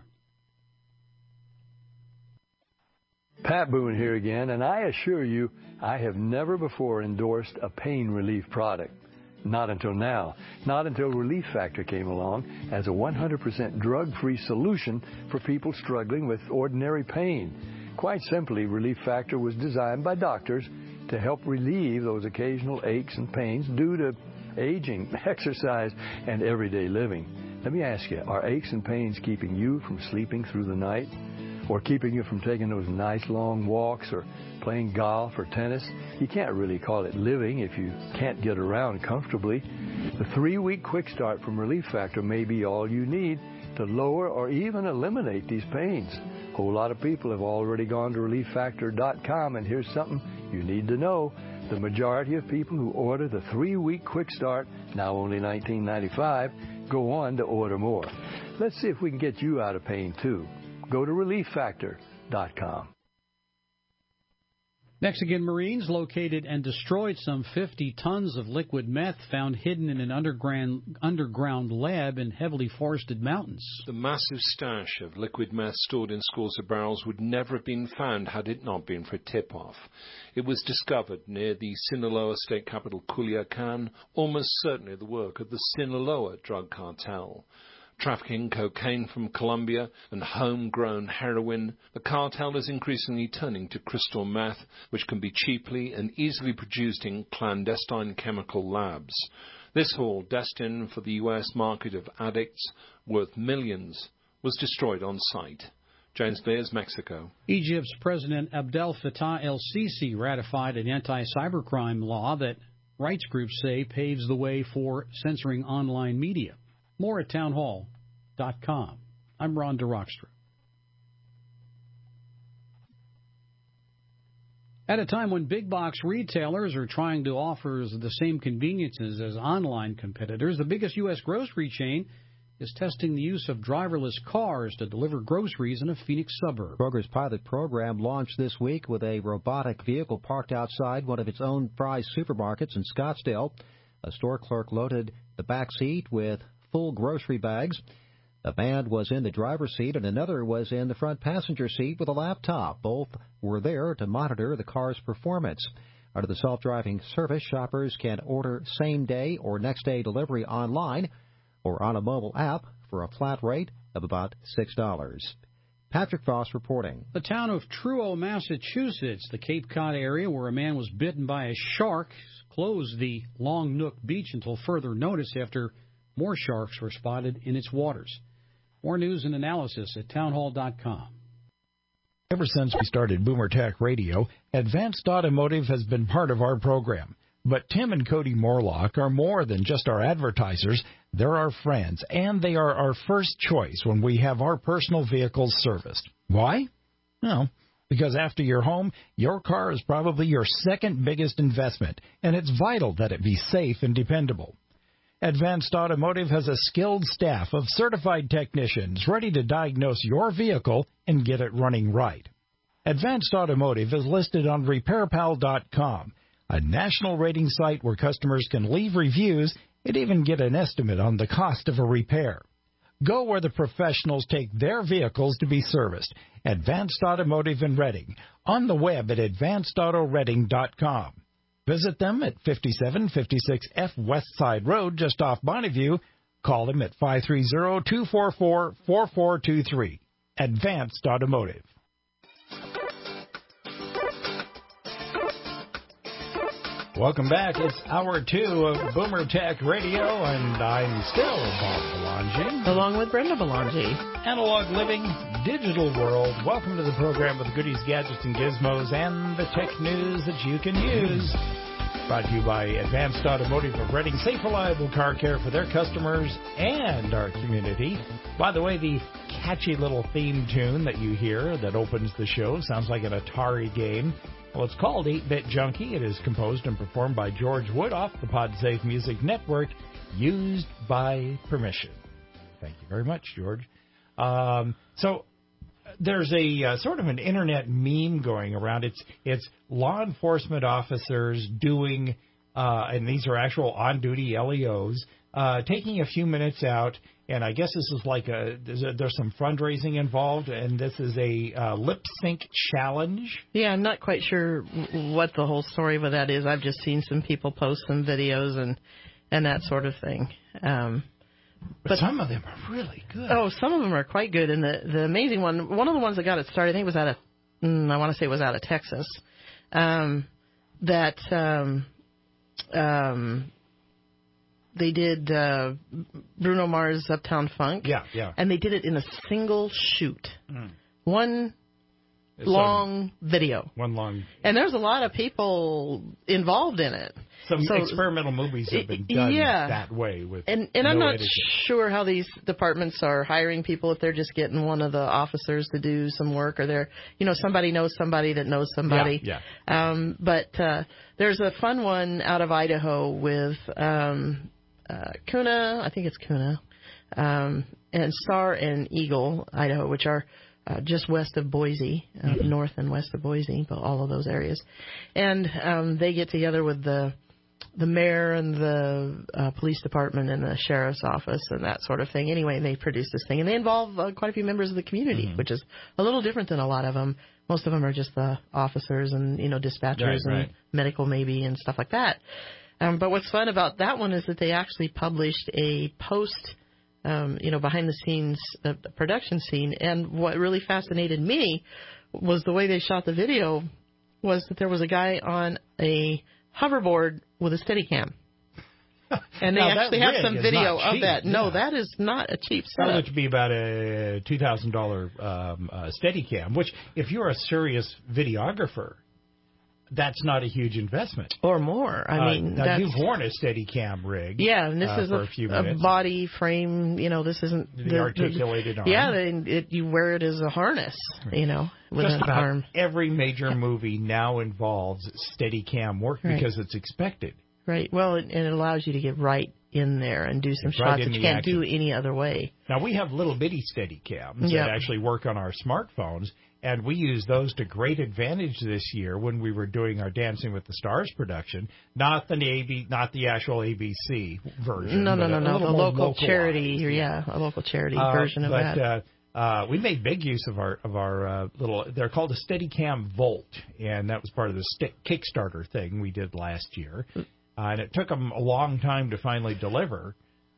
Pat Boone here again, and I assure you, I have never before endorsed a pain relief product. Not until now. Not until Relief Factor came along as a one hundred percent drug-free solution for people struggling with ordinary pain. Quite simply, Relief Factor was designed by doctors to help relieve those occasional aches and pains due to aging, exercise, and everyday living. Let me ask you, are aches and pains keeping you from sleeping through the night? Or keeping you from taking those nice long walks or playing golf or tennis? You can't really call it living if you can't get around comfortably. The three-week quick start from Relief Factor may be all you need to lower or even eliminate these pains. A whole lot of people have already gone to relief factor dot com, and here's something you need to know. The majority of people who order the three-week quick start, now only nineteen ninety-five dollars, go on to order more. Let's see if we can get you out of pain, too. Go to relief factor dot com. Mexican Marines located and destroyed some fifty tons of liquid meth found hidden in an underground underground lab in heavily forested mountains. The massive stash of liquid meth stored in scores of barrels would never have been found had it not been for a tip-off. It was discovered near the Sinaloa state capital Culiacan, almost certainly the work of the Sinaloa drug cartel. Trafficking cocaine from Colombia and homegrown heroin, the cartel is increasingly turning to crystal meth, which can be cheaply and easily produced in clandestine chemical labs. This haul, destined for the U S market of addicts, worth millions, was destroyed on site. James Beers, Mexico. Egypt's President Abdel Fattah el-Sisi ratified an anti-cybercrime law that rights groups say paves the way for censoring online media. More at townhall dot com. I'm Ron DeRockstra. At a time when big box retailers are trying to offer the same conveniences as online competitors, the biggest U S grocery chain is testing the use of driverless cars to deliver groceries in a Phoenix suburb. Kroger's pilot program launched this week with a robotic vehicle parked outside one of its own Fry's supermarkets in Scottsdale. A store clerk loaded the back seat with full grocery bags. A man was in the driver's seat and another was in the front passenger seat with a laptop. Both were there to monitor the car's performance. Under the self-driving service, shoppers can order same-day or next-day delivery online or on a mobile app for a flat rate of about six dollars. Patrick Voss reporting. The town of Truro, Massachusetts, the Cape Cod area where a man was bitten by a shark, closed the Long Nook Beach until further notice after more sharks were spotted in its waters. More news and analysis at townhall dot com. Ever since we started Boomer Tech Radio, Advanced Automotive has been part of our program. But Tim and Cody Morlock are more than just our advertisers. They're our friends, and they are our first choice when we have our personal vehicles serviced. Why? Well, because after your home, your car is probably your second biggest investment, and it's vital that it be safe and dependable. Advanced Automotive has a skilled staff of certified technicians ready to diagnose your vehicle and get it running right. Advanced Automotive is listed on repair pal dot com, a national rating site where customers can leave reviews and even get an estimate on the cost of a repair. Go where the professionals take their vehicles to be serviced. Advanced Automotive in Reading, on the web at advanced auto reading dot com. Visit them at fifty-seven fifty-six F West Side Road, just off Bonneview. Call them at five three zero, two four four, four four two three. Advanced Automotive. Welcome back. It's hour two of Boomer Tech Radio, and I'm still Bob Belangi. Along with Brenda Belangi. Analog Living, Digital World. Welcome to the program with goodies, gadgets, and gizmos, and the tech news that you can use. Brought to you by Advanced Automotive of Reading. Safe, reliable car care for their customers and our community. By the way, the catchy little theme tune that you hear that opens the show sounds like an Atari game. Well, it's called eight-Bit Junkie. It is composed and performed by George Wood off the PodSafe Music Network, used by permission. Thank you very much, George. Um, so there's a uh, sort of an internet meme going around. It's it's law enforcement officers doing, uh, and these are actual on-duty L E Os, uh, taking a few minutes out. And I guess this is like a there's, a, there's some fundraising involved, and this is a uh, lip sync challenge. Yeah, I'm not quite sure what the whole story of that is. I've just seen some people post some videos and and that sort of thing. Um, but, but some of them are really good. Oh, some of them are quite good. And the the amazing one, one of the ones that got it started, I think it was out of, mm, I want to say it was out of Texas. Um, that um, um. They did uh, Bruno Mars' Uptown Funk. Yeah, yeah. And they did it in a single shoot. Mm. One it's long a, video. One long. And there's a lot of people involved in it. Some so, experimental movies have been done yeah. that way. With And, and no I'm not editing. sure how these departments are hiring people, if they're just getting one of the officers to do some work, or they're, you know, somebody knows somebody that knows somebody. Yeah, yeah. Um, but uh, there's a fun one out of Idaho with... Um, Uh, Kuna, I think it's Kuna, um, and Star and Eagle, Idaho, which are uh, just west of Boise, uh, mm-hmm. north and west of Boise, but all of those areas. And um, they get together with the the mayor and the uh, police department and the sheriff's office and that sort of thing. Anyway, they produce this thing, and they involve uh, quite a few members of the community, mm-hmm. which is a little different than a lot of them. Most of them are just the officers and, you know, dispatchers right, and right. medical maybe and stuff like that. Um, but what's fun about that one is that they actually published a post, um, you know, behind-the-scenes uh, production scene. And what really fascinated me was the way they shot the video was that there was a guy on a hoverboard with a Steadicam. And they now, actually have some video of cheap. that. Yeah. No, that is not a cheap setup. That would be about a two thousand dollars um, uh, Steadicam, which if you're a serious videographer, that's not a huge investment. Or more. I mean, uh, now that's... you've worn a Steadicam rig. Yeah, and this uh, is for a, a, few a minutes. body frame. You know, this isn't the, the articulated the, arm. Yeah, and it, you wear it as a harness. You know, with Just an about arm. every major movie now involves Steadicam work right. because it's expected. Right. Well, it, and it allows you to get right in there and do some right shots that you can't action. do any other way. Now, we have little bitty Steadicams yep. that actually work on our smartphones, and we used those to great advantage this year when we were doing our Dancing with the Stars production. Not the A B, not the actual A B C version. No, no, no, no. The local charity, yeah. yeah, a local charity uh, version of but, that. Uh, uh, we made big use of our of our uh, little. They're called a Steadicam Volt, and that was part of the stick Kickstarter thing we did last year. Uh, and it took them a long time to finally deliver.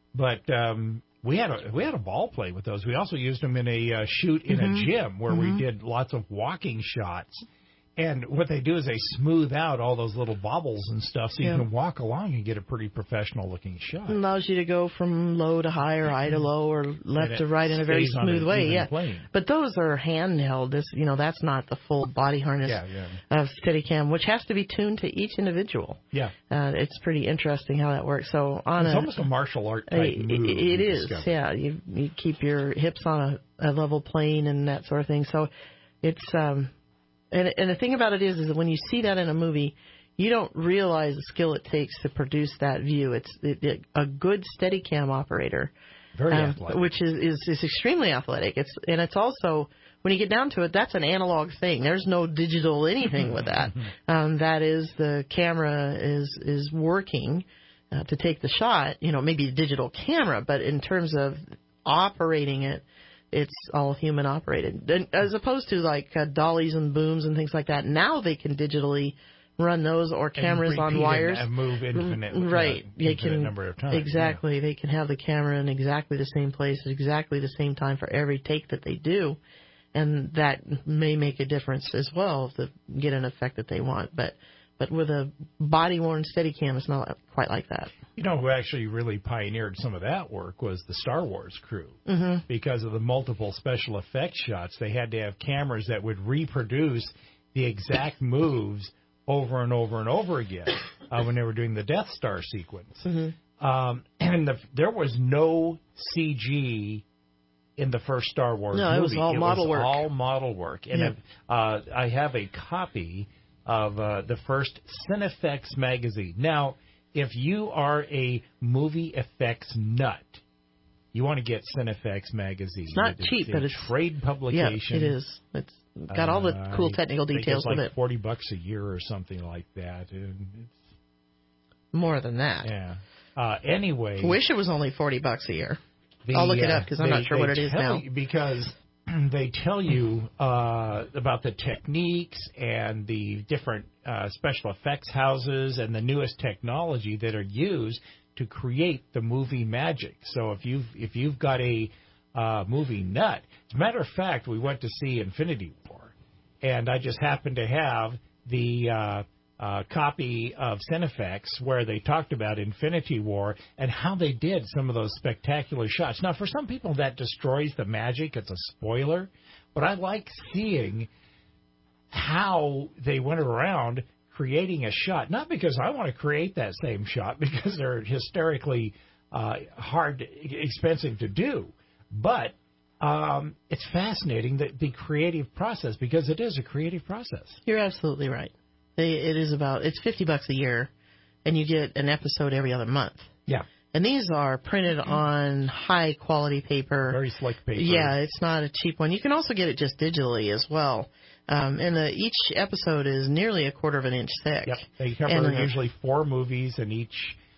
but um, we had a we had a ball play with those. We also used them in a uh, shoot in Mm-hmm. a gym where Mm-hmm. we did lots of walking shots. And what they do is they smooth out all those little bobbles and stuff so you Yeah. can walk along and get a pretty professional-looking shot. It allows you to go from low to high or high to low or left And to it right in a very stays on smooth an way. even Yeah, plane. but those are handheld. This, you know, that's not the full body harness Yeah, yeah. of Steadicam, which has to be tuned to each individual. Yeah. Uh, it's pretty interesting how that works. So on It's a, almost a martial art type it, move. it we is, discovered. yeah. You you keep your hips on a, a level plane and that sort of thing. So it's um, and and the thing about it is, is that when you see that in a movie, you don't realize the skill it takes to produce that view. It's it, it, a good Steadicam operator, Very um, athletic. which is, is is extremely athletic. It's and it's also, when you get down to it, that's an analog thing. There's no digital anything with that. Um, that is, the camera is is working uh, to take the shot. You know, maybe a digital camera, but in terms of operating it, it's all human operated. And as opposed to like uh, dollies and booms and things like that. Now they can digitally run those, or cameras and on repeat wires. And move infinite, uh, right. They infinite can, number of times. exactly. Yeah. They can have the camera in exactly the same place at exactly the same time for every take that they do. And that may make a difference as well to get an effect that they want. But but with a body-worn Steadicam, it's not quite like that. You know who actually really pioneered some of that work was the Star Wars crew. Mm-hmm. Because of the multiple special effects shots, they had to have cameras that would reproduce the exact moves over and over and over again uh, when they were doing the Death Star sequence. Mm-hmm. Um, and the, there was no C G in the first Star Wars no, movie. it was all it model was work. all model work. And Yeah. if, uh, I have a copy of uh, the first Cinefex magazine. Now, if you are a movie effects nut, you want to get Cinefex magazine. It's not it's cheap, a but it's trade publication. Yeah, it is. It's got all the Uh, cool technical I think details it's like with it. forty bucks a year or something like that. And it's, More than that. yeah. Uh, anyway, Wish it was only forty bucks a year. the, I'll look it uh, up because I'm they- not sure they what it is tell now. you- because they tell you uh, about the techniques and the different uh, special effects houses and the newest technology that are used to create the movie magic. So if you've if you've got a uh, movie nut, as a matter of fact, we went to see Infinity War, and I just happened to have the uh, uh, copy of Cinefex where they talked about Infinity War and how they did some of those spectacular shots. Now, for some people, that destroys the magic. It's a spoiler. But I like seeing how they went around creating a shot, not because I want to create that same shot, because they're hysterically uh, hard, expensive to do, but um, it's fascinating, the, the creative process, because it is a creative process. You're absolutely right. They, it is about, it's fifty bucks a year, and you get an episode every other month. Yeah. And these are printed on high quality paper. Very slick paper. Yeah, it's not a cheap one. You can also get it just digitally as well. Um, and the, each episode is nearly a quarter of an inch thick. Yep. They cover And, uh, usually four movies, and each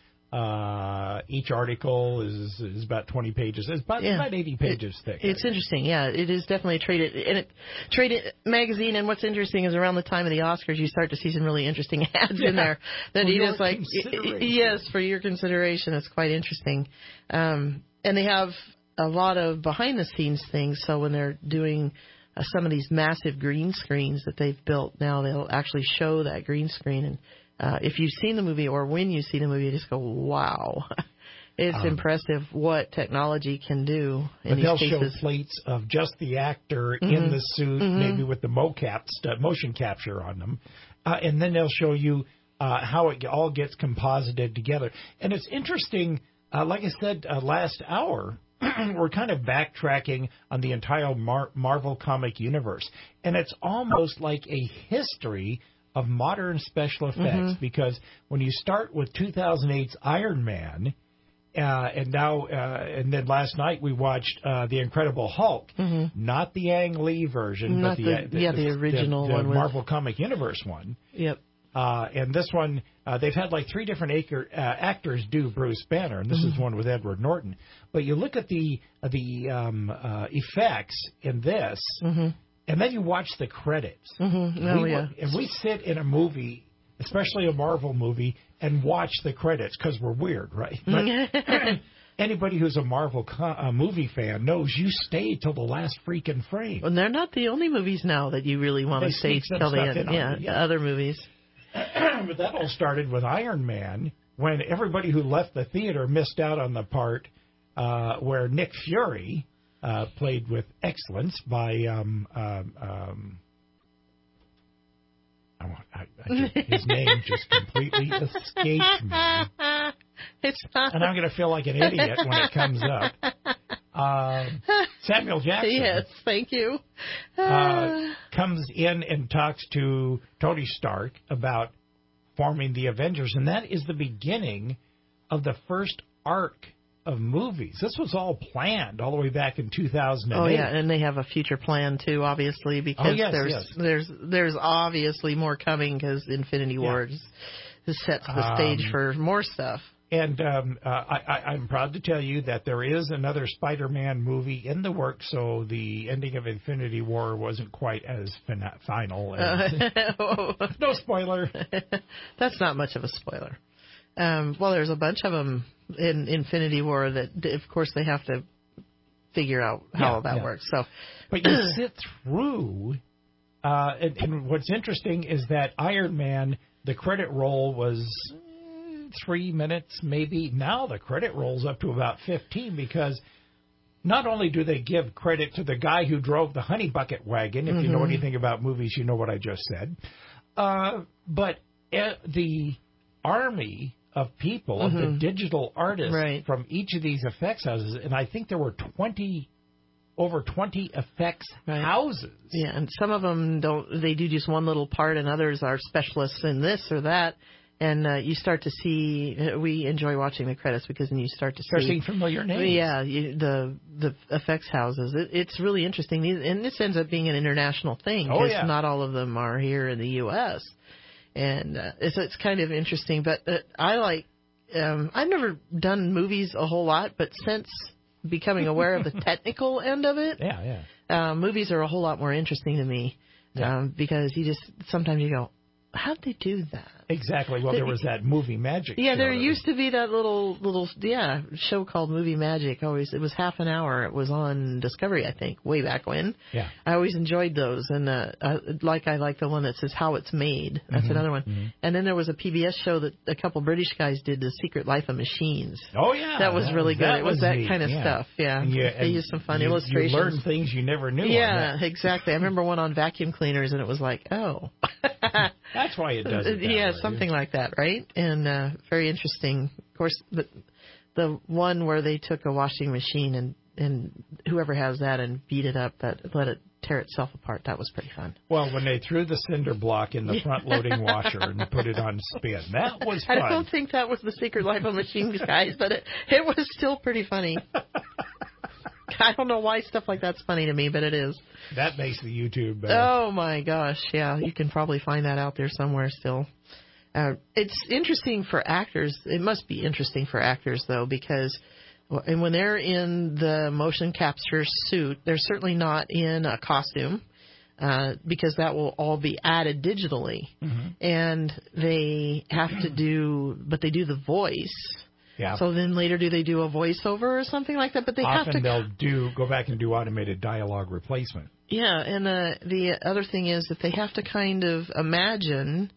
uh, each article is is about twenty pages. It's about, Yeah. about eighty pages it, thick. It's interesting, yeah. It is definitely a trade and it trade magazine. And what's interesting is around the time of the Oscars, you start to see some really interesting ads Yeah. in there that For you your just like. consideration. Yes, for your consideration, it's quite interesting. Um, and they have a lot of behind the scenes things. So when they're doing uh, some of these massive green screens that they've built now, they'll actually show that green screen. And uh, if you've seen the movie or when you see the movie, you just go, wow. It's Um, impressive what technology can do in But these they'll cases. show plates of just the actor in Mhm. the suit, Mhm. maybe with the mocap st- motion capture on them, uh, and then they'll show you uh, how it all gets composited together. And it's interesting. Uh, like I said uh, last hour, we're kind of backtracking on the entire Mar- Marvel comic universe, and it's almost like a history of modern special effects. Mhm. Because when you start with two thousand eight's Iron Man. Uh, and now, uh, and then last night we watched uh, the Incredible Hulk, mm-hmm. not the Ang Lee version, Not but the, the- uh, the yeah, the original the, the one with- Marvel Comic Universe one. Yep. Uh, and this one, uh, they've had like three different acre, uh, actors do Bruce Banner, and this Mhm. is one with Edward Norton. But you look at the uh, the um, uh, effects in this, Mm-hmm. and then you watch the credits. Mm-hmm. Oh, we, yeah. And we sit in a movie, especially a Marvel movie, and watch the credits because we're weird, right? But, anybody who's a Marvel co- uh, movie fan knows you stay till the last freaking frame. And they're not the only movies now that you really want They to stay sneak some till the stuff end. in Yeah, on you, yeah. other movies. But that all started with Iron Man, when everybody who left the theater missed out on the part uh, where Nick Fury uh, played with excellence by um, um, um, I, I, I, his name just completely escaped me. It's not. And I'm going to feel like an idiot when it comes up. Um, Samuel Jackson. Yes, thank you. uh, comes in and talks to Tony Stark about forming the Avengers, and that is the beginning of the first arc of movies. This was all planned all the way back in two thousand eight. Oh yeah, and they have a future plan too, obviously, because oh, yes, there's yes. there's there's obviously more coming because Infinity War yeah. is, sets the stage um, for more stuff. And um, uh, I, I, I'm proud to tell you that there is another Spider-Man movie in the works, so the ending of Infinity War wasn't quite as fin- final. As, uh, no spoiler. That's not much of a spoiler. Um, well, there's a bunch of them in Infinity War that, of course, they have to figure out how yeah, that yeah. works. So, but you sit through, uh, and, and what's interesting is that Iron Man, the credit roll was three minutes, maybe. Now the credit rolls up to about fifteen because not only do they give credit to the guy who drove the honey bucket wagon, if mm-hmm. you know anything about movies, you know what I just said, uh, but uh, the army of people, mm-hmm. of the digital artists right. from each of these effects houses, and I think there were twenty, over twenty effects right. houses. Yeah, and some of them don't, they do just one little part, and others are specialists in this or that. And uh, you start to see, we enjoy watching the credits because then you start to start see seeing familiar names. Yeah, you, the the effects houses. It, it's really interesting, and this ends up being an international thing because oh, yeah. not all of them are here in the U S And uh, it's it's kind of interesting. But uh, I like, um, I've never done movies a whole lot, but since becoming aware of the technical end of it, yeah, yeah, uh, movies are a whole lot more interesting to me yeah. um, because you just sometimes you go, how'd they do that? Exactly. Well, there was that movie magic. Yeah, show there used was... to be that little little yeah show called Movie Magic. Always, it was half an hour. It was on Discovery, I think, way back when. Yeah. I always enjoyed those, and uh, I, like I like the one that says How It's Made. That's mm-hmm. another one. Mm-hmm. And then there was a P B S show that a couple British guys did, The Secret Life of Machines. Oh yeah, that was really good. That it was, was that neat. kind of yeah. stuff. Yeah, and you, they and used some fun you, illustrations. You learned things you never knew. Yeah, on that. exactly. I remember one on vacuum cleaners, and it was like, oh. That's why it does it that yeah, way. something like that, right? And uh, very interesting. Of course, the the one where they took a washing machine and and whoever has that and beat it up, that let it tear itself apart. That was pretty fun. Well, when they threw the cinder block in the front-loading washer and put it on spin, that was fun. I don't think that was the Secret Life of Machines, guys, but it it was still pretty funny. I don't know why stuff like that's funny to me, but it is. That makes the YouTube better. Oh, my gosh. Yeah, you can probably find that out there somewhere still. Uh, it's interesting for actors. It must be interesting for actors, though, because and when they're in the motion capture suit, they're certainly not in a costume uh, because that will all be added digitally. Mm-hmm. And they have to do, but they do the voice. Yeah. So then later, do they do a voiceover or something like that? But they Often have to. they'll do go back and do automated dialogue replacement. Yeah, and uh, the other thing is that they have to kind of imagine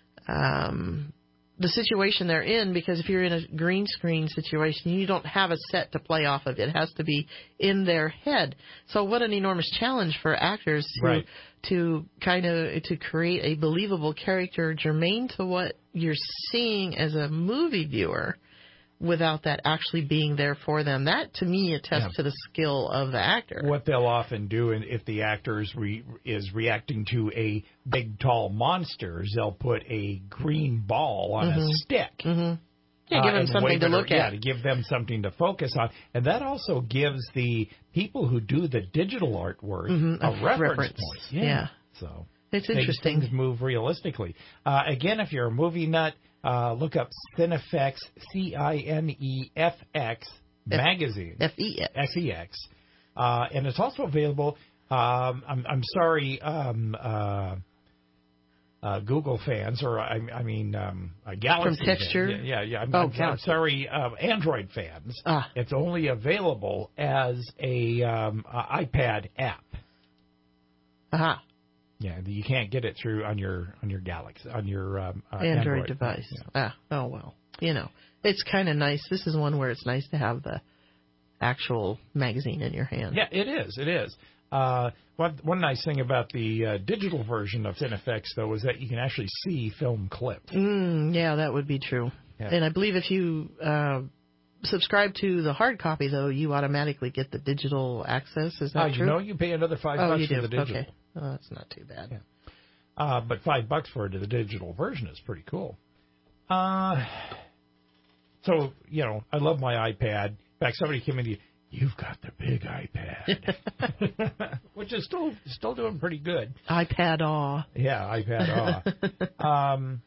um, the situation they're in, because if you're in a green screen situation, you don't have a set to play off of. It has to be in their head. So what an enormous challenge for actors to right. to kind of to create a believable character germane to what you're seeing as a movie viewer, without that actually being there for them. That, to me, attests yeah. to the skill of the actor. What they'll often do, and if the actor is, re, is reacting to a big, tall monster, is they'll put a green ball on mm-hmm. a stick. Mm-hmm. Yeah, give them uh, something to look or, at. Yeah, to give them something to focus on. And that also gives the people who do the digital artwork mm-hmm. a, a reference, reference point. Yeah. yeah. So it's interesting. Things move realistically. Uh, again, if you're a movie nut, Uh, look up Cinefx, C I N E F X magazine. F E X. F E X. Uh, and it's also available, um, I'm, I'm sorry, um, uh, uh, Google fans, or I, I mean, um, uh, Galaxy From Texture? fans. Yeah, yeah. yeah. I'm, Oh, I'm, I'm Galaxy. sorry, uh, Android fans. Ah. It's only available as a um, uh, iPad app. Aha. Yeah, you can't get it through on your on your Galaxy on your um, uh, Android, Android device. Yeah. Ah, oh well. You know, it's kind of nice. This is one where it's nice to have the actual magazine in your hand. Yeah, it is. It is. Uh, one one nice thing about the uh, digital version of Cinefx, though, is that you can actually see film clips. Mm, yeah, that would be true. Yeah. And I believe if you uh, subscribe to the hard copy, though, you automatically get the digital access. Is that uh, true? You know, you pay another five oh, bucks you for do. the digital. Okay. Oh, that's not too bad. Yeah. Uh, but five bucks for it, the digital version is pretty cool. Uh, so, you know, I love my iPad. In fact, somebody came in to you, you've got the big iPad, which is still still doing pretty good. iPad awe. Yeah, iPad awe. um,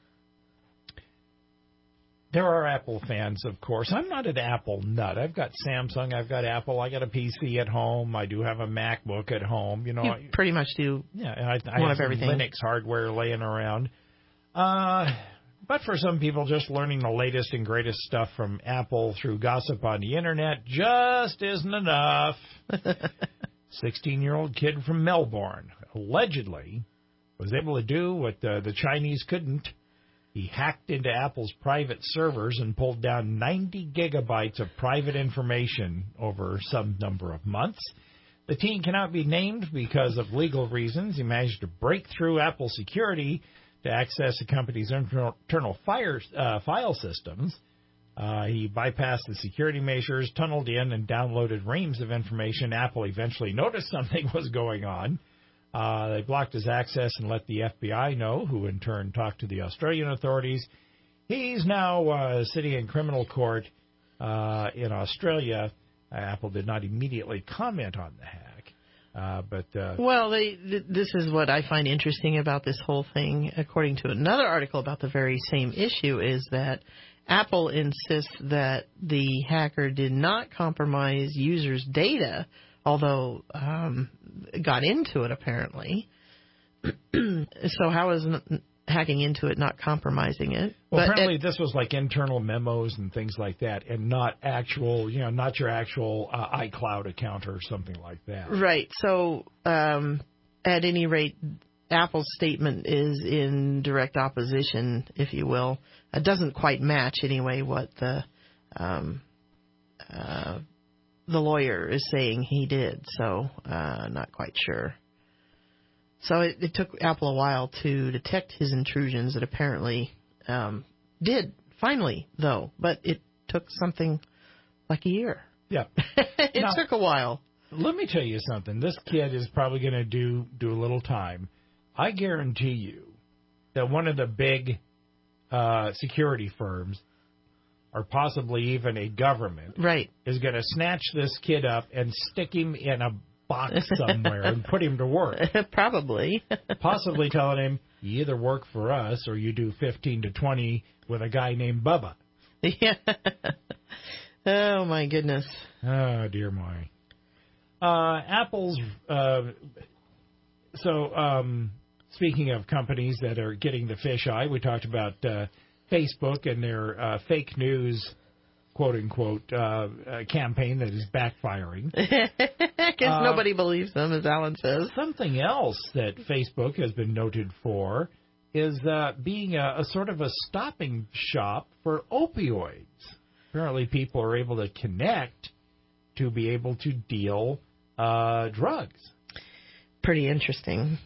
there are Apple fans, of course. I'm not an Apple nut. I've got Samsung. I've got Apple. I got a P C at home. I do have a MacBook at home. You know, You I, pretty much do. yeah, and I, I one have of some everything. Linux hardware laying around. Uh, but for some people, just learning the latest and greatest stuff from Apple through gossip on the internet just isn't enough. sixteen-year-old kid from Melbourne allegedly was able to do what uh, the Chinese couldn't. He hacked into Apple's private servers and pulled down ninety gigabytes of private information over some number of months. The teen cannot be named because of legal reasons. He managed to break through Apple security to access the company's internal fire, uh, file systems. Uh, he bypassed the security measures, tunneled in, and downloaded reams of information. Apple eventually noticed something was going on. Uh, they blocked his access and let the F B I know, who in turn talked to the Australian authorities. He's now uh, sitting in criminal court uh, in Australia. Apple did not immediately comment on the hack. Uh, but uh, Well, they, th- this is what I find interesting about this whole thing. According to another article about the very same issue, is that Apple insists that the hacker did not compromise users' data, although um, got into it apparently. So how is n- hacking into it not compromising it? Well, but apparently it, this was like internal memos and things like that, and not actual, you know, not your actual uh, iCloud account or something like that. Right. So um, at any rate, Apple's statement is in direct opposition, if you will. It doesn't quite match anyway what the um, uh, the lawyer is saying he did. So uh, not quite sure. So it, it took Apple a while to detect his intrusions. It apparently um, did, finally, though. But it took something like a year. Yeah. it Now, took a while. Let me tell you something. This kid is probably going to do do a little time. I guarantee you that one of the big uh, security firms, or possibly even a government, right, is going to snatch this kid up and stick him in a box somewhere and put him to work. Probably. Possibly telling him, you either work for us or you do fifteen to twenty with a guy named Bubba. Yeah. Oh, my goodness. Oh, dear my. Uh, Apple's, uh, so um, speaking of companies that are getting the fish eye, we talked about uh, Facebook and their uh, fake news, quote-unquote, uh, uh, campaign that is backfiring. Because uh, nobody believes them, as Alan says. Something else that Facebook has been noted for is uh, being a, a sort of a stopping shop for opioids. Apparently people are able to connect to be able to deal uh, drugs. Pretty interesting.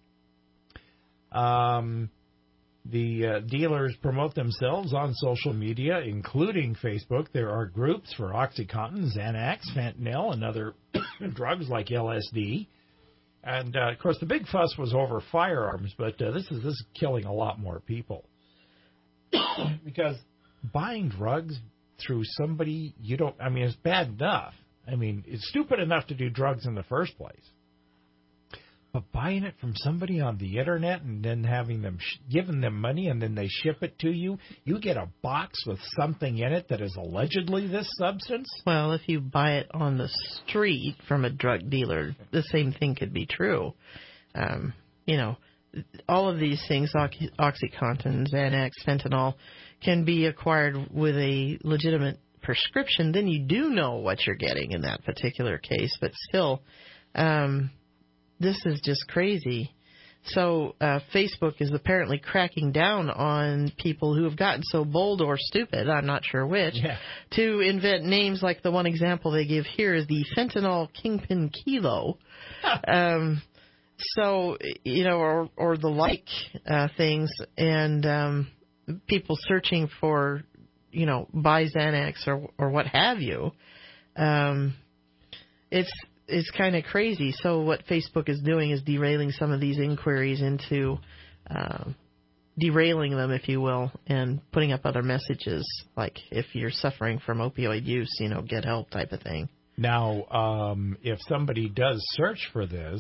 Um, the uh, dealers promote themselves on social media, including Facebook. There are groups for OxyContin, Xanax, fentanyl, and other drugs like L S D. And, uh, of course, the big fuss was over firearms, but uh, this is this is killing a lot more people. Because buying drugs through somebody you don't, I mean, it's bad enough. I mean, it's stupid enough to do drugs in the first place. But buying it from somebody on the internet and then having them, sh- giving them money and then they ship it to you, you get a box with something in it that is allegedly this substance? Well, if you buy it on the street from a drug dealer, the same thing could be true. Um, you know, all of these things, Oxy- OxyContin, Xanax, fentanyl, can be acquired with a legitimate prescription, then you do know what you're getting in that particular case. But still, um, this is just crazy. So uh, Facebook is apparently cracking down on people who have gotten so bold or stupid, I'm not sure which, yeah. to invent names like the one example they give here is the fentanyl kingpin kilo. um, so, you know, or, or the like uh, things, and um, people searching for, you know, buy Xanax or, or what have you. Um, it's... It's kind of crazy. So what Facebook is doing is derailing some of these inquiries into uh, derailing them, if you will, and putting up other messages like if you're suffering from opioid use, you know, get help type of thing. Now, um, if somebody does search for this,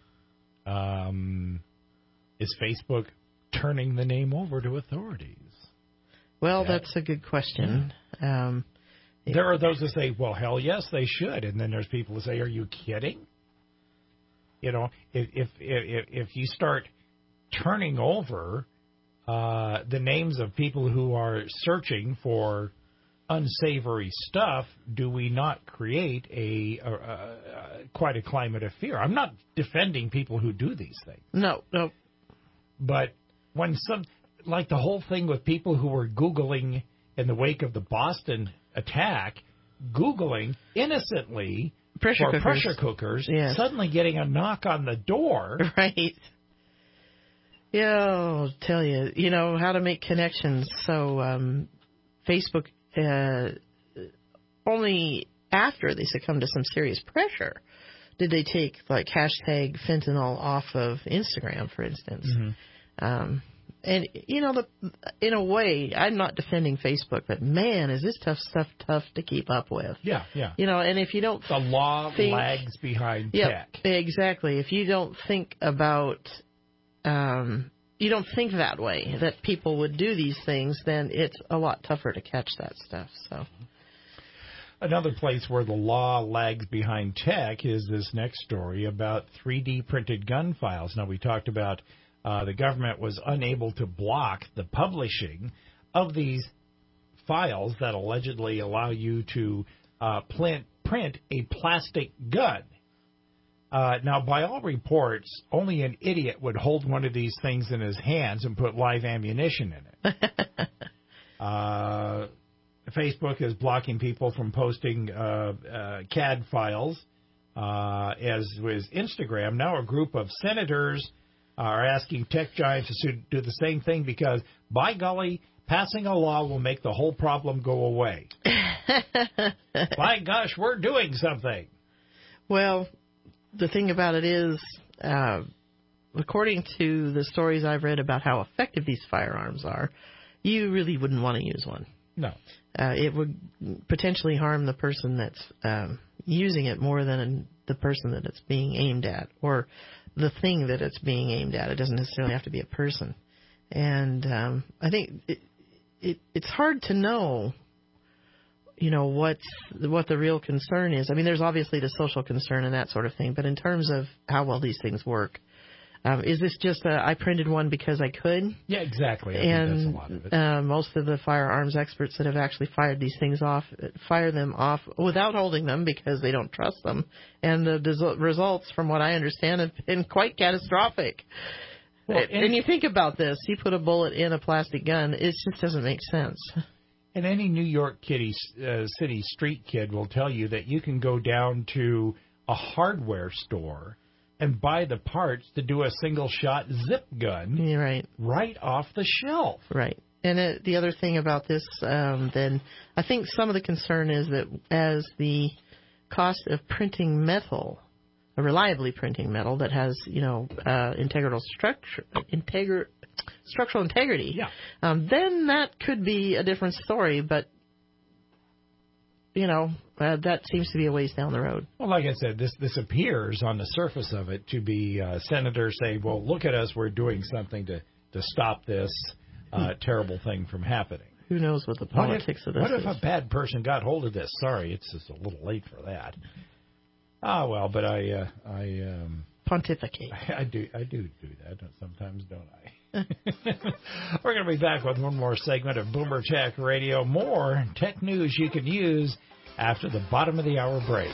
um, is Facebook turning the name over to authorities? Well, yeah. that's a good question. Yeah. Um, There are those that say, well, hell yes, they should. And then there's people who say, are you kidding? You know, if if if, if you start turning over uh, the names of people who are searching for unsavory stuff, do we not create a, a, a, a quite a climate of fear? I'm not defending people who do these things. No, no. But when some, like the whole thing with people who were Googling in the wake of the Boston attack, Googling innocently pressure for cookers. pressure cookers, yes. suddenly getting a knock on the door. Right. Yeah, I'll tell you, you know, how to make connections. So um, Facebook, uh, only after they succumbed to some serious pressure did they take, like, hashtag fentanyl off of Instagram, for instance. Mm-hmm. Um And, you know, the, in a way, I'm not defending Facebook, but, man, is this tough stuff tough to keep up with. Yeah, yeah. You know, and if you don't The law think, lags behind yep, tech. Exactly. If you don't think about, um, you don't think that way, that people would do these things, then it's a lot tougher to catch that stuff. So, Another place where the law lags behind tech is this next story about three D printed gun files. Now, we talked about Uh, the government was unable to block the publishing of these files that allegedly allow you to uh, print, print a plastic gun. Uh, now, by all reports, only an idiot would hold one of these things in his hands and put live ammunition in it. uh, Facebook is blocking people from posting uh, uh, C A D files, uh, as was Instagram. Now a group of senators are asking tech giants to do the same thing because, by golly, passing a law will make the whole problem go away. My gosh, we're doing something. Well, the thing about it is, uh, according to the stories I've read about how effective these firearms are, you really wouldn't want to use one. No. Uh, it would potentially harm the person that's um, using it more than the person that it's being aimed at, or the thing that it's being aimed at. It doesn't necessarily have to be a person. And um, I think it, it, it's hard to know, you know, what's, what the real concern is. I mean, there's obviously the social concern and that sort of thing, but in terms of how well these things work, um, is this just a, I printed one because I could? Yeah, exactly. I and think that's a lot of it. Uh, most of the firearms experts that have actually fired these things off fire them off without holding them because they don't trust them. And the des- results, from what I understand, have been quite catastrophic. Well, and, and you think about this. You put a bullet in a plastic gun, it just doesn't make sense. And any New York kitty, uh, city street kid will tell you that you can go down to a hardware store and buy the parts to do a single-shot zip gun. You're right. Right off the shelf. Right. And uh, the other thing about this, um, then, I think some of the concern is that as the cost of printing metal, uh, reliably printing metal that has, you know, uh, integral structure, integr- structural integrity, yeah. um, then that could be a different story. But, you know, uh, that seems to be a ways down the road. Well, like I said, this this appears on the surface of it to be uh, senators say, well, look at us, we're doing something to, to stop this uh, terrible thing from happening. Who knows what the politics what if, of this what is. What if a bad person got hold of this? Sorry, it's just a little late for that. Ah, well, but I, uh, I, um, pontificate. I do, I do do that sometimes, don't I? We're going to be back with one more segment of Boomer Tech Radio. More tech news you can use after the bottom of the hour break.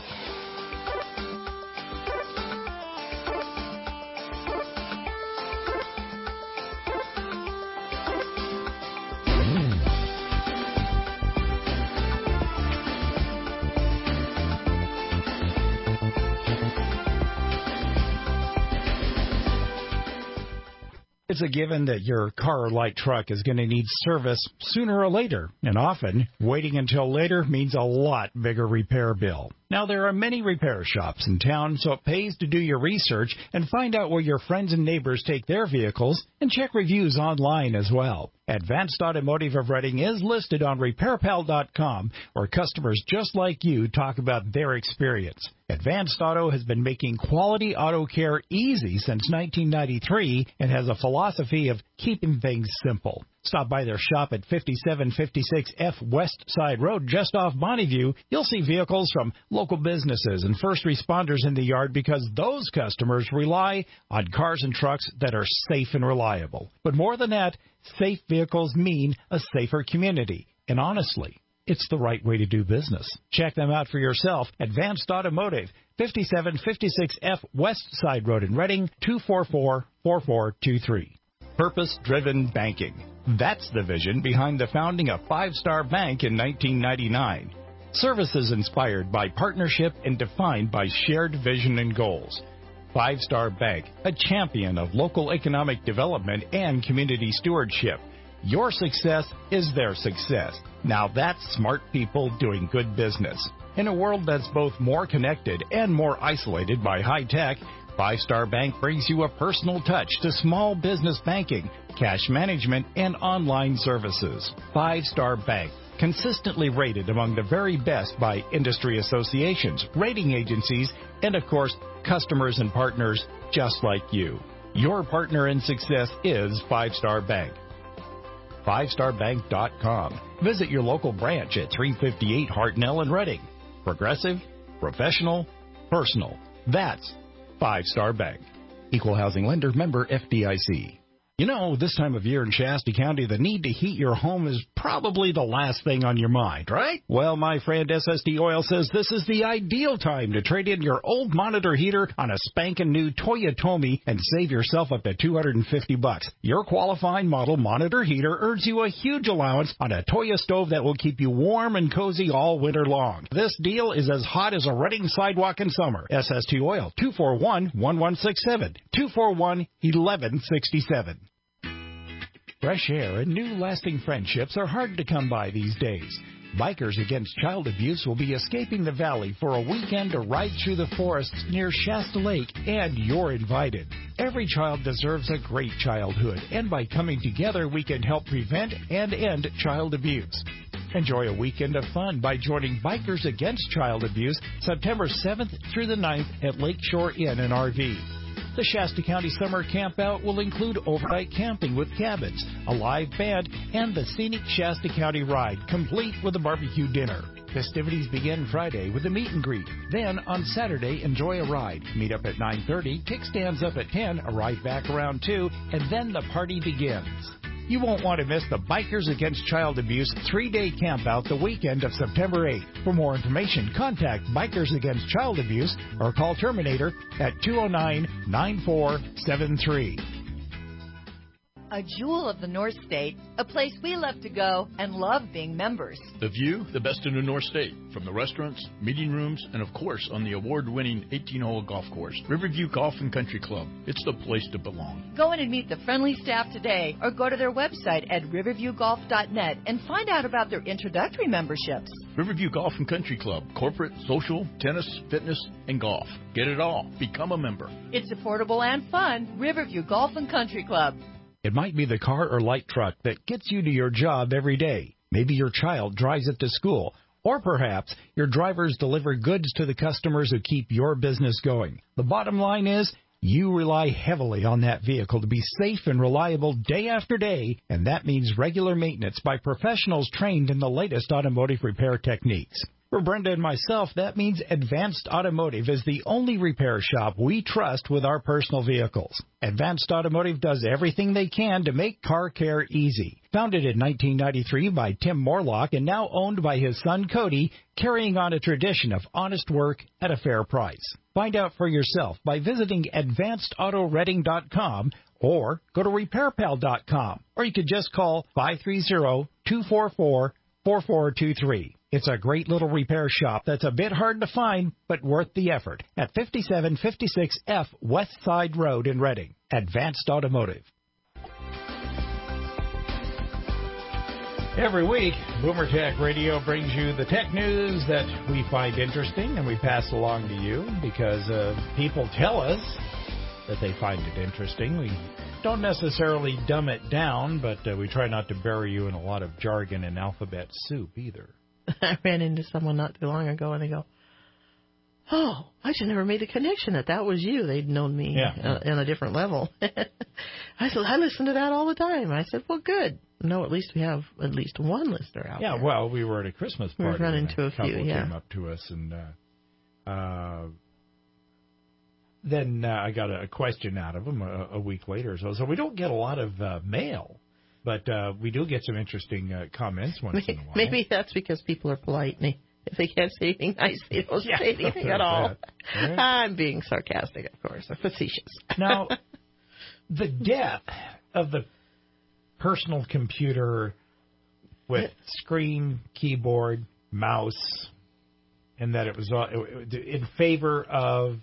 It's a given that your car or light truck is going to need service sooner or later, and often waiting until later means a lot bigger repair bill. Now, there are many repair shops in town, so it pays to do your research and find out where your friends and neighbors take their vehicles and check reviews online as well. Advanced Automotive of Reading is listed on repair pal dot com, where customers just like you talk about their experience. Advanced Auto has been making quality auto care easy since nineteen ninety-three and has a philosophy of keeping things simple. Stop by their shop at fifty-seven fifty-six F West Side Road just off Bonneview. You'll see vehicles from local businesses and first responders in the yard because those customers rely on cars and trucks that are safe and reliable. But more than that, safe vehicles mean a safer community. And honestly, it's the right way to do business. Check them out for yourself. Advanced Automotive, fifty-seven fifty-six F West Side Road in Reading, two four four, four four two three. Purpose-driven banking. That's the vision behind the founding of Five Star Bank in nineteen ninety-nine. Services inspired by partnership and defined by shared vision and goals. Five Star Bank, a champion of local economic development and community stewardship. Your success is their success. Now that's smart people doing good business. In a world that's both more connected and more isolated by high tech, Five Star Bank brings you a personal touch to small business banking, cash management, and online services. Five Star Bank, consistently rated among the very best by industry associations, rating agencies, and of course, customers and partners just like you. Your partner in success is Five Star Bank. five star bank dot com. Visit your local branch at three fifty-eight Hartnell in Reading. Progressive, professional, personal. That's Five Star Bank. Equal housing lender, member F D I C. You know, this time of year in Shasta County, the need to heat your home is probably the last thing on your mind, right? Well, my friend S S T Oil says this is the ideal time to trade in your old monitor heater on a spankin' new Toyotomi and save yourself up to two hundred fifty bucks. Your qualifying model monitor heater earns you a huge allowance on a Toyo stove that will keep you warm and cozy all winter long. This deal is as hot as a Reading sidewalk in summer. S S T Oil, two four one, one one six seven, two four one, one one six seven. Fresh air and new lasting friendships are hard to come by these days. Bikers Against Child Abuse will be escaping the valley for a weekend to ride through the forests near Shasta Lake, and you're invited. Every child deserves a great childhood, and by coming together, we can help prevent and end child abuse. Enjoy a weekend of fun by joining Bikers Against Child Abuse September seventh through the ninth at Lakeshore Inn and R V. The Shasta County Summer Campout will include overnight camping with cabins, a live band, and the scenic Shasta County Ride, complete with a barbecue dinner. Festivities begin Friday with a meet and greet. Then, on Saturday, enjoy a ride. Meet up at nine thirty, kickstands up at ten, arrive back around two, and then the party begins. You won't want to miss the Bikers Against Child Abuse three-day campout the weekend of September eighth. For more information, contact Bikers Against Child Abuse or call Terminator at two oh nine, nine four seven three. A jewel of the North State, a place we love to go and love being members. The view, the best in the North State, from the restaurants, meeting rooms, and of course on the award-winning eighteen-hole golf course, Riverview Golf and Country Club. It's the place to belong. Go in and meet the friendly staff today or go to their website at riverview golf dot net and find out about their introductory memberships. Riverview Golf and Country Club, corporate, social, tennis, fitness, and golf. Get it all. Become a member. It's affordable and fun. Riverview Golf and Country Club. It might be the car or light truck that gets you to your job every day. Maybe your child drives it to school. Or perhaps your drivers deliver goods to the customers who keep your business going. The bottom line is you rely heavily on that vehicle to be safe and reliable day after day, and that means regular maintenance by professionals trained in the latest automotive repair techniques. For Brenda and myself, that means Advanced Automotive is the only repair shop we trust with our personal vehicles. Advanced Automotive does everything they can to make car care easy. Founded in nineteen ninety-three by Tim Morlock and now owned by his son Cody, carrying on a tradition of honest work at a fair price. Find out for yourself by visiting advanced auto reading dot com or go to repair pal dot com, or you could just call five three zero, two four four, four four two three. It's a great little repair shop that's a bit hard to find, but worth the effort at fifty-seven fifty-six F West Side Road in Reading. Advanced Automotive. Every week, Boomer Tech Radio brings you the tech news that we find interesting and we pass along to you because uh, people tell us that they find it interesting. We don't necessarily dumb it down, but uh, we try not to bury you in a lot of jargon and alphabet soup either. I ran into someone not too long ago, and they go, oh, I just never made the connection that that was you. They'd known me yeah. uh, on a different level. I said, I listen to that all the time. I said, well, good. No, at least we have at least one listener out yeah, there. Yeah, well, we were at a Christmas party. We've run into a, a couple few, yeah. came up to us, and uh, uh, then uh, I got a question out of them a, a week later. So, so we don't get a lot of uh, mail. But uh, we do get some interesting uh, comments once maybe, in a while. Maybe that's because people are polite. And if they can't say anything nice, they don't yeah, say anything at all. Right. I'm being sarcastic, of course, or facetious. Now, the death of the personal computer with screen, keyboard, mouse, and that it was uh, in favor of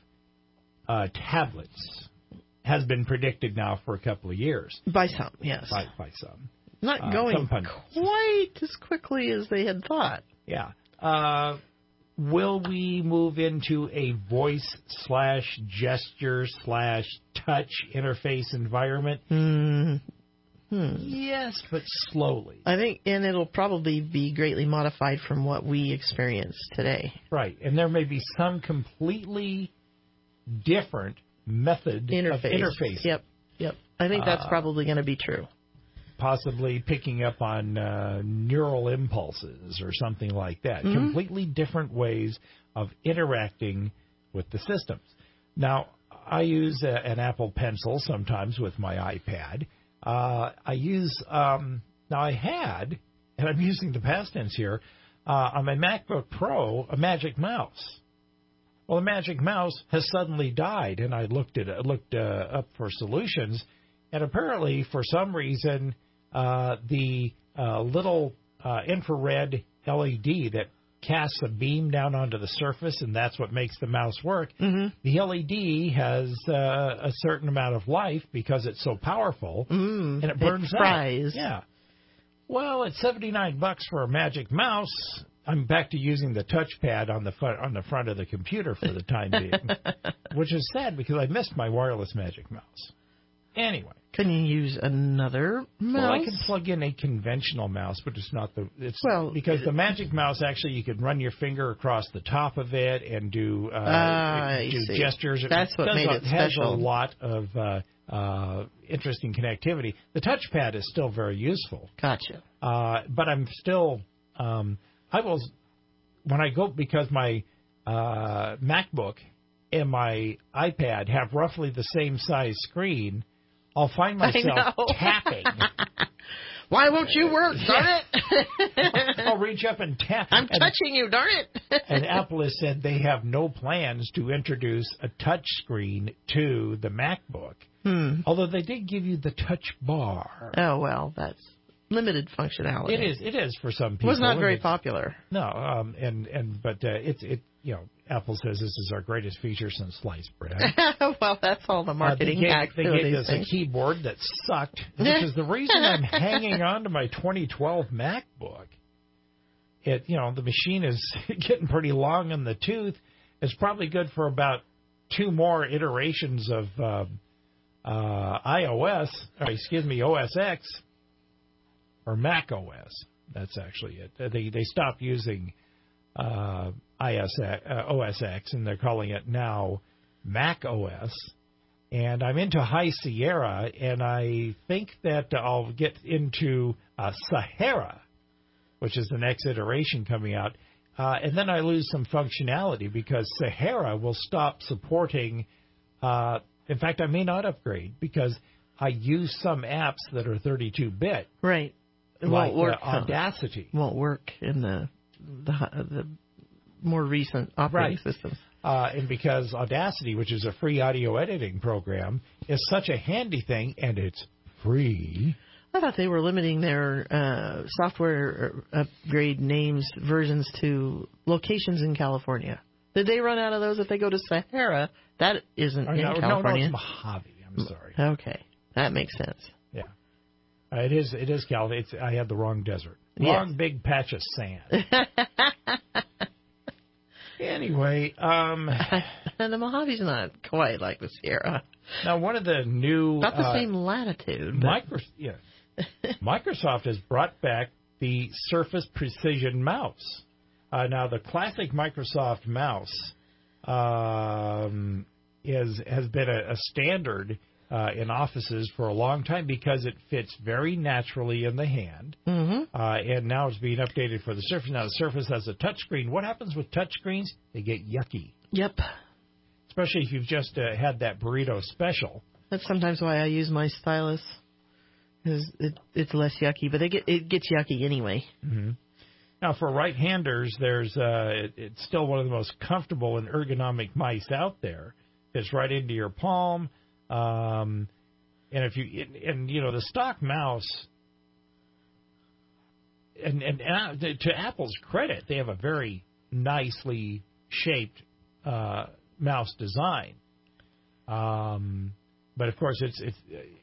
uh, tablets has been predicted now for a couple of years. By some, yes. By, by some. Not uh, going some quite as quickly as they had thought. Yeah. Uh, will we move into a voice slash gesture slash touch interface environment? Mm. Hmm. Yes, but slowly. I think, and it'll probably be greatly modified from what we experience today. Right. And there may be some completely different method Interface. of interface. Yep, yep. I think that's uh, probably going to be true. Possibly picking up on uh, neural impulses or something like that. Mm-hmm. Completely different ways of interacting with the systems. Now, I use a, an Apple Pencil sometimes with my iPad. Uh, I use, um, now I had, and I'm using the past tense here, uh, on my MacBook Pro, a Magic Mouse. Well, the Magic Mouse has suddenly died, and I looked at it, looked uh, up for solutions, and apparently, for some reason, uh, the uh, little uh, infrared L E D that casts a beam down onto the surface, and that's what makes the mouse work. Mm-hmm. The L E D has uh, a certain amount of life because it's so powerful, mm, and it burns it fries. out. Yeah. Well, at seventy-nine bucks for a Magic Mouse, I'm back to using the touchpad on the front on the front of the computer for the time being, which is sad because I missed my wireless Magic Mouse. Anyway, can you use another mouse? Well, I can plug in a conventional mouse, but it's not the it's well because the Magic Mouse actually you can run your finger across the top of it and do uh, uh, do see. gestures. That's it what does made a, it has special. a lot of uh, uh, interesting connectivity. The touchpad is still very useful. Gotcha. Uh, but I'm still um, I will when I go because my uh, MacBook and my iPad have roughly the same size screen. I'll find myself tapping. Why won't you work, darn it? I'll reach up and tap. I'm and, touching you, darn it. And Apple has said they have no plans to introduce a touch screen to the MacBook. Hmm. Although they did give you the touch bar. Oh, well, that's limited functionality. It is. It is for some people. It was not very popular. No, um, and and but uh, it's it. You know, Apple says this is our greatest feature since sliced bread. Well, that's all the marketing uh, they gave, hacks. They gave us a keyboard that sucked, which is the reason I'm hanging on to my twenty twelve MacBook. It, you know, the machine is getting pretty long in the tooth. It's probably good for about two more iterations of uh, uh, iOS, or excuse me, O S X, or Mac O S. That's actually it. They they stopped using uh, I S X, uh, O S X, and they're calling it now Mac O S. And I'm into High Sierra, and I think that I'll get into uh, Sahara, which is the next iteration coming out. Uh, and then I lose some functionality because Sahara will stop supporting. Uh, in fact, I may not upgrade because I use some apps that are thirty-two bit. Right. It like won't work. uh, Audacity. Won't work in the the, the more recent operating right. systems. Uh, and because Audacity, which is a free audio editing program, is such a handy thing, and it's free. I thought they were limiting their uh, software upgrade names versions to locations in California. Did they run out of those if they go to Sahara? That isn't oh, in no, California. No, no, it's Mojave. I'm sorry. Okay, that makes sense. Yeah, uh, it is. It is California. It's, I had the wrong desert. Long yes. big patch of sand. Anyway, um, and the Mojave's not quite like the Sierra. Now, one of the new not the uh, same latitude. Micro, yeah, Microsoft has brought back the Surface Precision mouse. Uh, now, the classic Microsoft mouse um, is has been a, a standard uh, in offices for a long time because it fits very naturally in the hand. Mm-hmm. Uh, and now it's being updated for the Surface. Now, the Surface has a touchscreen. What happens with touchscreens? They get yucky. Yep. Especially if you've just uh, had that burrito special. That's sometimes why I use my stylus. Because it, it's less yucky, but it, get, it gets yucky anyway. Mm-hmm. Now, for right-handers, there's uh, it, it's still one of the most comfortable and ergonomic mice out there. Fits right into your palm. Um, and if you and, and you know the stock mouse, and and uh, to Apple's credit, they have a very nicely shaped uh, mouse design. Um, but of course, it's it's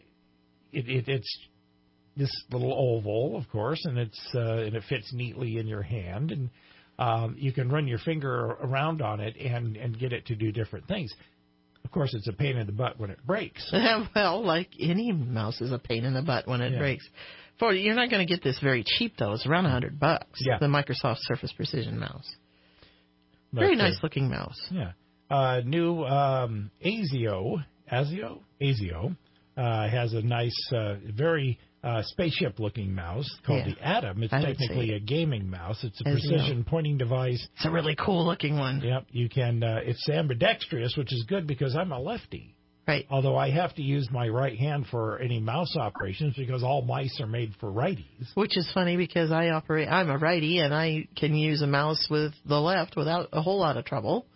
it, it, it's this little oval, of course, and it's uh, and it fits neatly in your hand, and um, you can run your finger around on it and and get it to do different things. Of course, it's a pain in the butt when it breaks. Well, like any mouse is a pain in the butt when it yeah. breaks. For you're not going to get this very cheap though. It's around a hundred bucks. Yeah. The Microsoft Surface Precision mouse. But, very nice uh, looking mouse. Yeah. Uh, new um, Azio, Azio, Azio uh, has a nice, uh, very uh, spaceship-looking mouse called yeah. the Atom. It's I technically a gaming mouse. It's a Azio. precision pointing device. It's a really cool-looking one. Yep. You can. Uh, it's ambidextrous, which is good because I'm a lefty. Right. Although I have to use my right hand for any mouse operations because all mice are made for righties. Which is funny because I operate. I'm a righty and I can use a mouse with the left without a whole lot of trouble.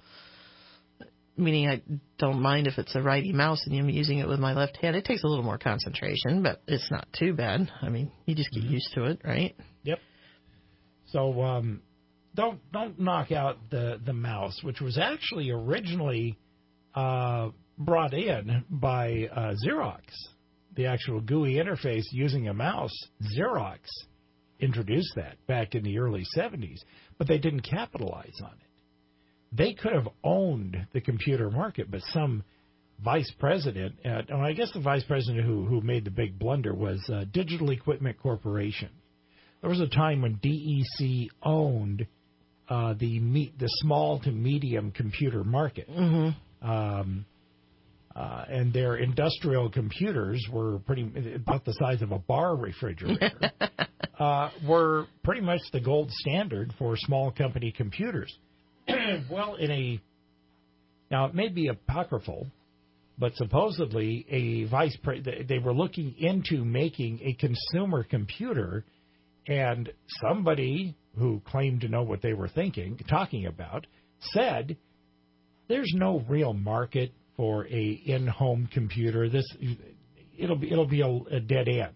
Meaning I don't mind if it's a righty mouse and I'm using it with my left hand. It takes a little more concentration, but it's not too bad. I mean, you just get used to it, right? Yep. So um, don't don't knock out the, the mouse, which was actually originally uh, brought in by uh, Xerox. The actual G U I interface using a mouse, Xerox introduced that back in the early seventies, but they didn't capitalize on it. They could have owned the computer market, but some vice president, at, oh, I guess the vice president who, who made the big blunder was uh, Digital Equipment Corporation. There was a time when D E C owned uh, the me- the small to medium computer market. Mm-hmm. Um, uh, and their industrial computers were pretty about the size of a bar refrigerator. uh, were pretty much the gold standard for small company computers. Well, in a now it may be apocryphal, but supposedly a vice pre- they were looking into making a consumer computer, and somebody who claimed to know what they were thinking, talking about, said there's no real market for a in-home computer. This it'll be it'll be a, a dead end.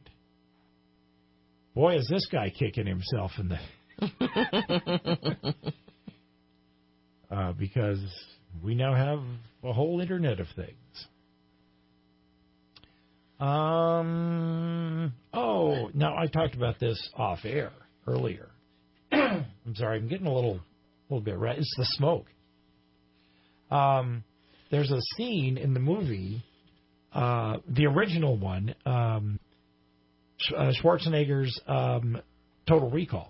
Boy, is this guy kicking himself in the. Uh, because we now have a whole Internet of Things. Um. Oh, now I talked about this off air earlier. I'm sorry, I'm getting a little, little bit red. It's the smoke. Um, there's a scene in the movie, uh, the original one, um, uh, Schwarzenegger's um, Total Recall.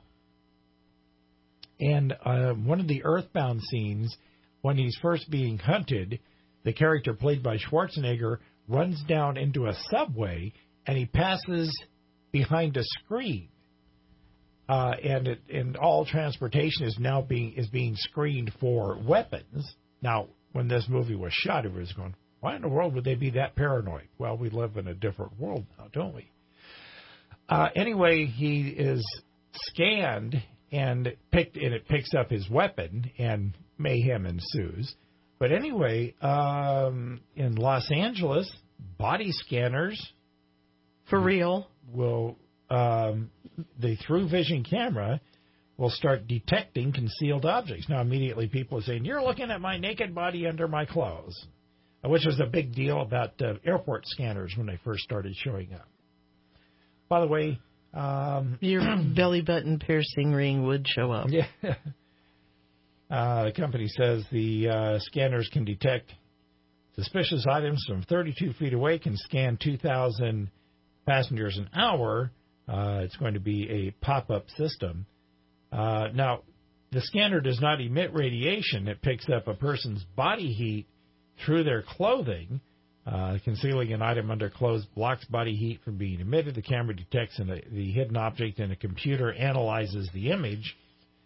And uh, one of the Earthbound scenes, when he's first being hunted, the character played by Schwarzenegger runs down into a subway and he passes behind a screen. uh, and it, and all transportation is now being is being screened for weapons. Now, when this movie was shot, it was going, why in the world would they be that paranoid? Well, we live in a different world now, don't we? Uh, anyway, he is scanned and picked, and it picks up his weapon, and mayhem ensues. But anyway, um, in Los Angeles, body scanners for real will um, the through vision camera will start detecting concealed objects. Now, immediately people are saying, "You're looking at my naked body under my clothes," which was a big deal about uh, airport scanners when they first started showing up. By the way, um, your belly button piercing ring would show up. Yeah. Uh, the company says the uh, scanners can detect suspicious items from thirty-two feet away, can scan two thousand passengers an hour. Uh, it's going to be a pop-up system. Uh, now, the scanner does not emit radiation. It picks up a person's body heat through their clothing. Uh, concealing an item under clothes blocks body heat from being emitted. The camera detects an, the hidden object, and a computer analyzes the image.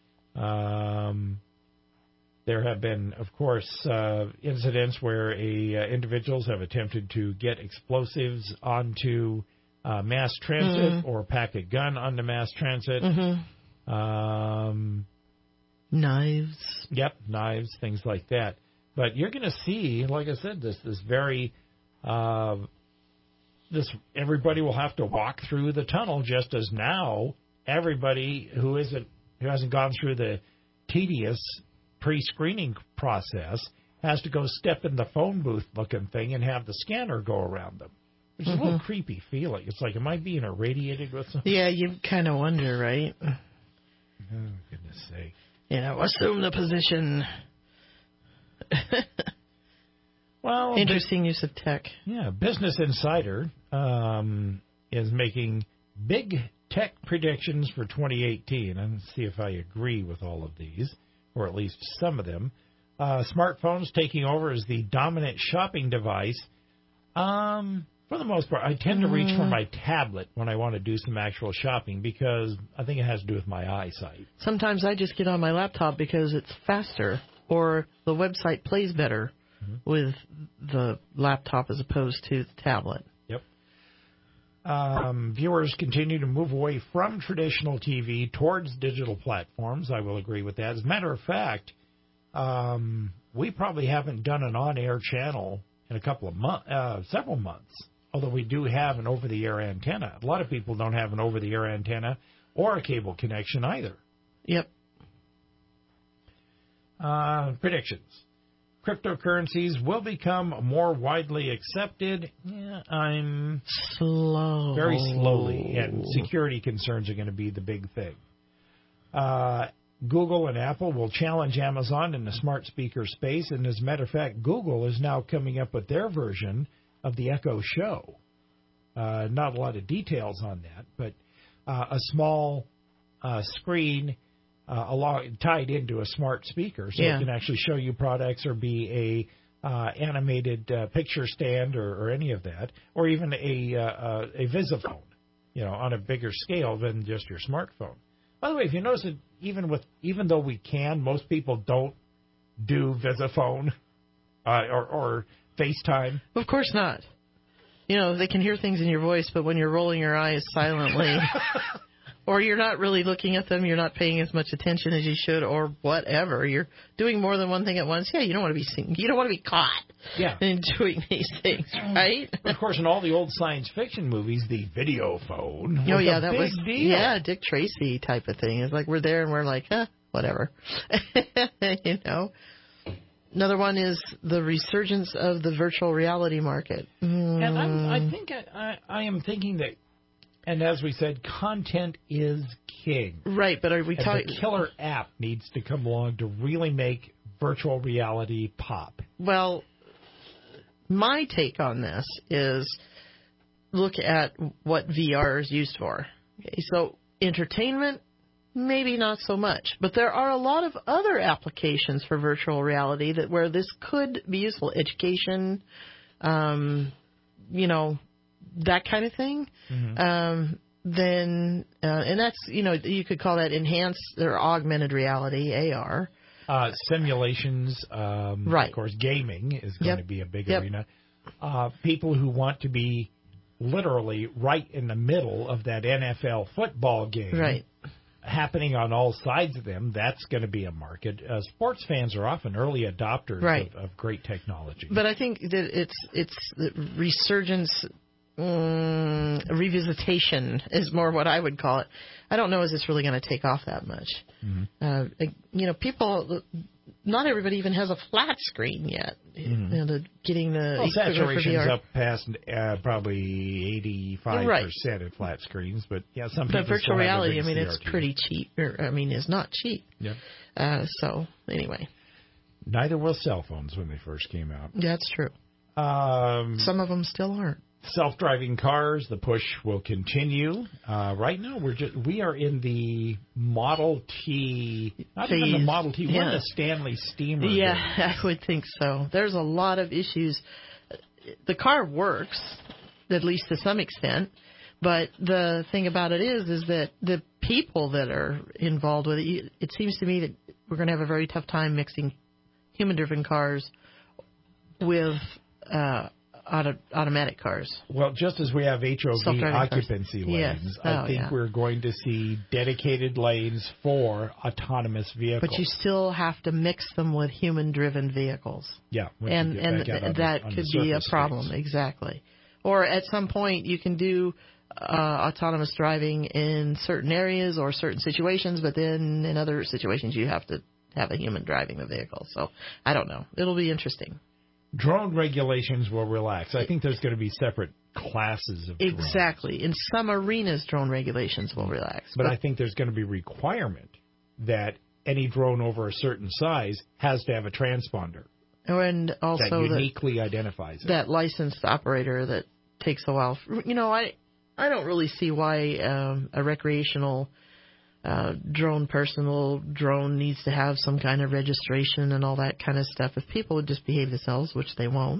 Um, there have been, of course, uh, incidents where a, uh, individuals have attempted to get explosives onto uh, mass transit mm. or pack a gun onto mass transit. Mm-hmm. Um, knives. Yep, knives, things like that. But you're going to see, like I said, this this very uh, this everybody will have to walk through the tunnel, just as now everybody who isn't who hasn't gone through the tedious pre-screening process has to go step in the phone booth looking thing and have the scanner go around them, which is mm-hmm. a little creepy feeling. It's like, am I being irradiated with something? Yeah, you kind of wonder, right? Oh, goodness sake. You know, assume the position. Well, interesting use of tech. Yeah, Business Insider um, is making big tech predictions for twenty eighteen. And let's see if I agree with all of these, or at least some of them. Uh, smartphones taking over as the dominant shopping device. Um, for the most part, I tend to reach mm. for my tablet when I want to do some actual shopping because I think it has to do with my eyesight. Sometimes I just get on my laptop because it's faster, or the website plays better mm-hmm. with the laptop as opposed to the tablet. Yep. Um, viewers continue to move away from traditional T V towards digital platforms. I will agree with that. As a matter of fact, um, we probably haven't done an on-air channel in a couple of months, uh, several months, although we do have an over-the-air antenna. A lot of people don't have an over-the-air antenna or a cable connection either. Yep. Uh, predictions. Cryptocurrencies will become more widely accepted. Yeah, I'm slow. Very slowly, and security concerns are going to be the big thing. Uh, Google and Apple will challenge Amazon in the smart speaker space, and as a matter of fact, Google is now coming up with their version of the Echo Show. Uh, not a lot of details on that, but uh, a small uh, screen Uh, along, tied into a smart speaker, so yeah. it can actually show you products or be a uh, animated uh, picture stand or, or any of that, or even a uh, a Visiphone, you know, on a bigger scale than just your smartphone. By the way, if you notice that even with even though we can, most people don't do Visiphone uh, or, or FaceTime. Of course not. You know, they can hear things in your voice, but when you're rolling your eyes silently. Or you're not really looking at them, you're not paying as much attention as you should, or whatever. You're doing more than one thing at once. Yeah, you don't want to be seen. You don't want to be caught yeah. in doing these things, right? Of course, in all the old science fiction movies, the video phone was oh, yeah, a that big was, deal. Yeah, Dick Tracy type of thing. It's like we're there and we're like, eh, whatever. You know? Another one is the resurgence of the virtual reality market. Mm. And I'm, I think I, I, I am thinking that, and as we said, content is king. Right, but are we talking... The killer app needs to come along to really make virtual reality pop. Well, my take on this is look at what V R is used for. Okay, so entertainment, maybe not so much. But there are a lot of other applications for virtual reality that where this could be useful. Education, um, you know... that kind of thing. Mm-hmm. Um, then, uh, and that's, you know, you could call that enhanced or augmented reality, A R. Uh, simulations, um, right. Of course, gaming is going yep. to be a big yep. arena. Uh, people who want to be literally right in the middle of that N F L football game. Right. Happening on all sides of them, that's going to be a market. Uh, sports fans are often early adopters right. of, of great technology. But I think that it's it's the resurgence, um, revisitation is more what I would call it. I don't know is this really going to take off that much. Mm-hmm. Uh, you know, people, not everybody even has a flat screen yet. Mm-hmm. You know, the, getting the well, saturation's for up past uh, probably eighty-five percent right. in flat screens, but yeah, some people. But virtual reality, I mean, C R T. it's pretty cheap. Or, I mean, it's not cheap. Yeah. Uh, so anyway. Neither were cell phones when they first came out. That's true. Um, some of them still aren't. Self-driving cars, the push will continue. Uh, right now, we're just we are in the Model T, not Phase. even the Model T, yeah. we're in the Stanley Steamer. Yeah, days. I would think so. There's a lot of issues. The car works, at least to some extent, but the thing about it is, is that the people that are involved with it, it seems to me that we're going to have a very tough time mixing human-driven cars with uh, auto, automatic cars. Well, just as we have H O V occupancy cars. lanes, yes. I oh, think yeah. we're going to see dedicated lanes for autonomous vehicles. But you still have to mix them with human-driven vehicles. Yeah, and and th- that the, could be a problem, space. exactly. Or at some point, you can do uh, autonomous driving in certain areas or certain situations, but then in other situations, you have to have a human driving the vehicle. So I don't know. It'll be interesting. Drone regulations will relax. I think there's going to be separate classes of drones. Exactly. In some arenas, drone regulations will relax. But, but I think there's going to be requirement that any drone over a certain size has to have a transponder. And also that uniquely that, identifies it. That licensed operator that takes a while. You know, I I don't really see why um, a recreational uh, drone personal drone needs to have some kind of registration and all that kind of stuff. If people would just behave themselves, which they won't,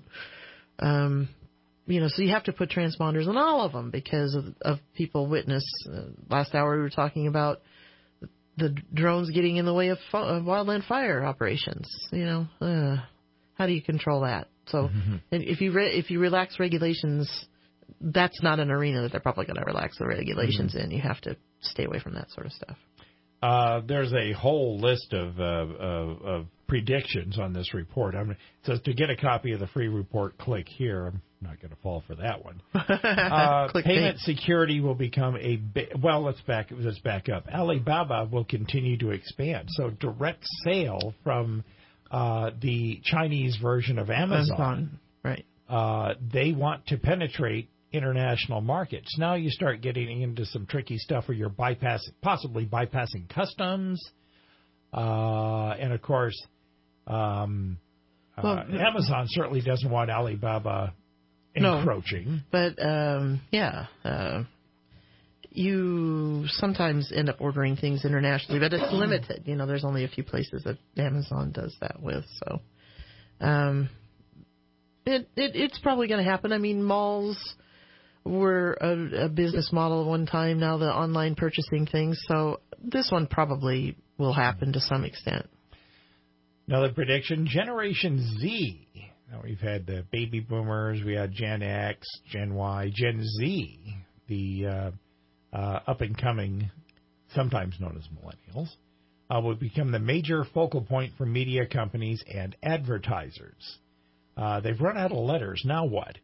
um, you know, so you have to put transponders on all of them because of, of people witness. Uh, last hour we were talking about the drones getting in the way of, fu- of wildland fire operations. You know, uh, how do you control that? So mm-hmm. if you re- if you relax regulations, that's not an arena that they're probably going to relax the regulations mm-hmm. in. You have to stay away from that sort of stuff. Uh, there's a whole list of, uh, of, of predictions on this report. I'm, it says to get a copy of the free report, click here. I'm not going to fall for that one. Uh, payment security will become a bi- well. Let's back let's back up. Alibaba will continue to expand. So direct sale from uh, the Chinese version of Amazon, Amazon. Right? Uh, they want to penetrate international markets. Now you start getting into some tricky stuff where you're bypassing, possibly bypassing customs, uh, and of course, um, well, uh, Amazon certainly doesn't want Alibaba encroaching. No, but um, yeah, uh, you sometimes end up ordering things internationally, but it's limited. You know, there's only a few places that Amazon does that with, so um, it, it it's probably going to happen. I mean, malls were a, a business model at one time. Now the online purchasing things. So this one probably will happen to some extent. Another prediction, Generation Z. Now we've had the baby boomers, we had Gen X, Gen Y, Gen Z, the uh, uh, up-and-coming, sometimes known as millennials, uh, will become the major focal point for media companies and advertisers. Uh, they've run out of letters. Now what?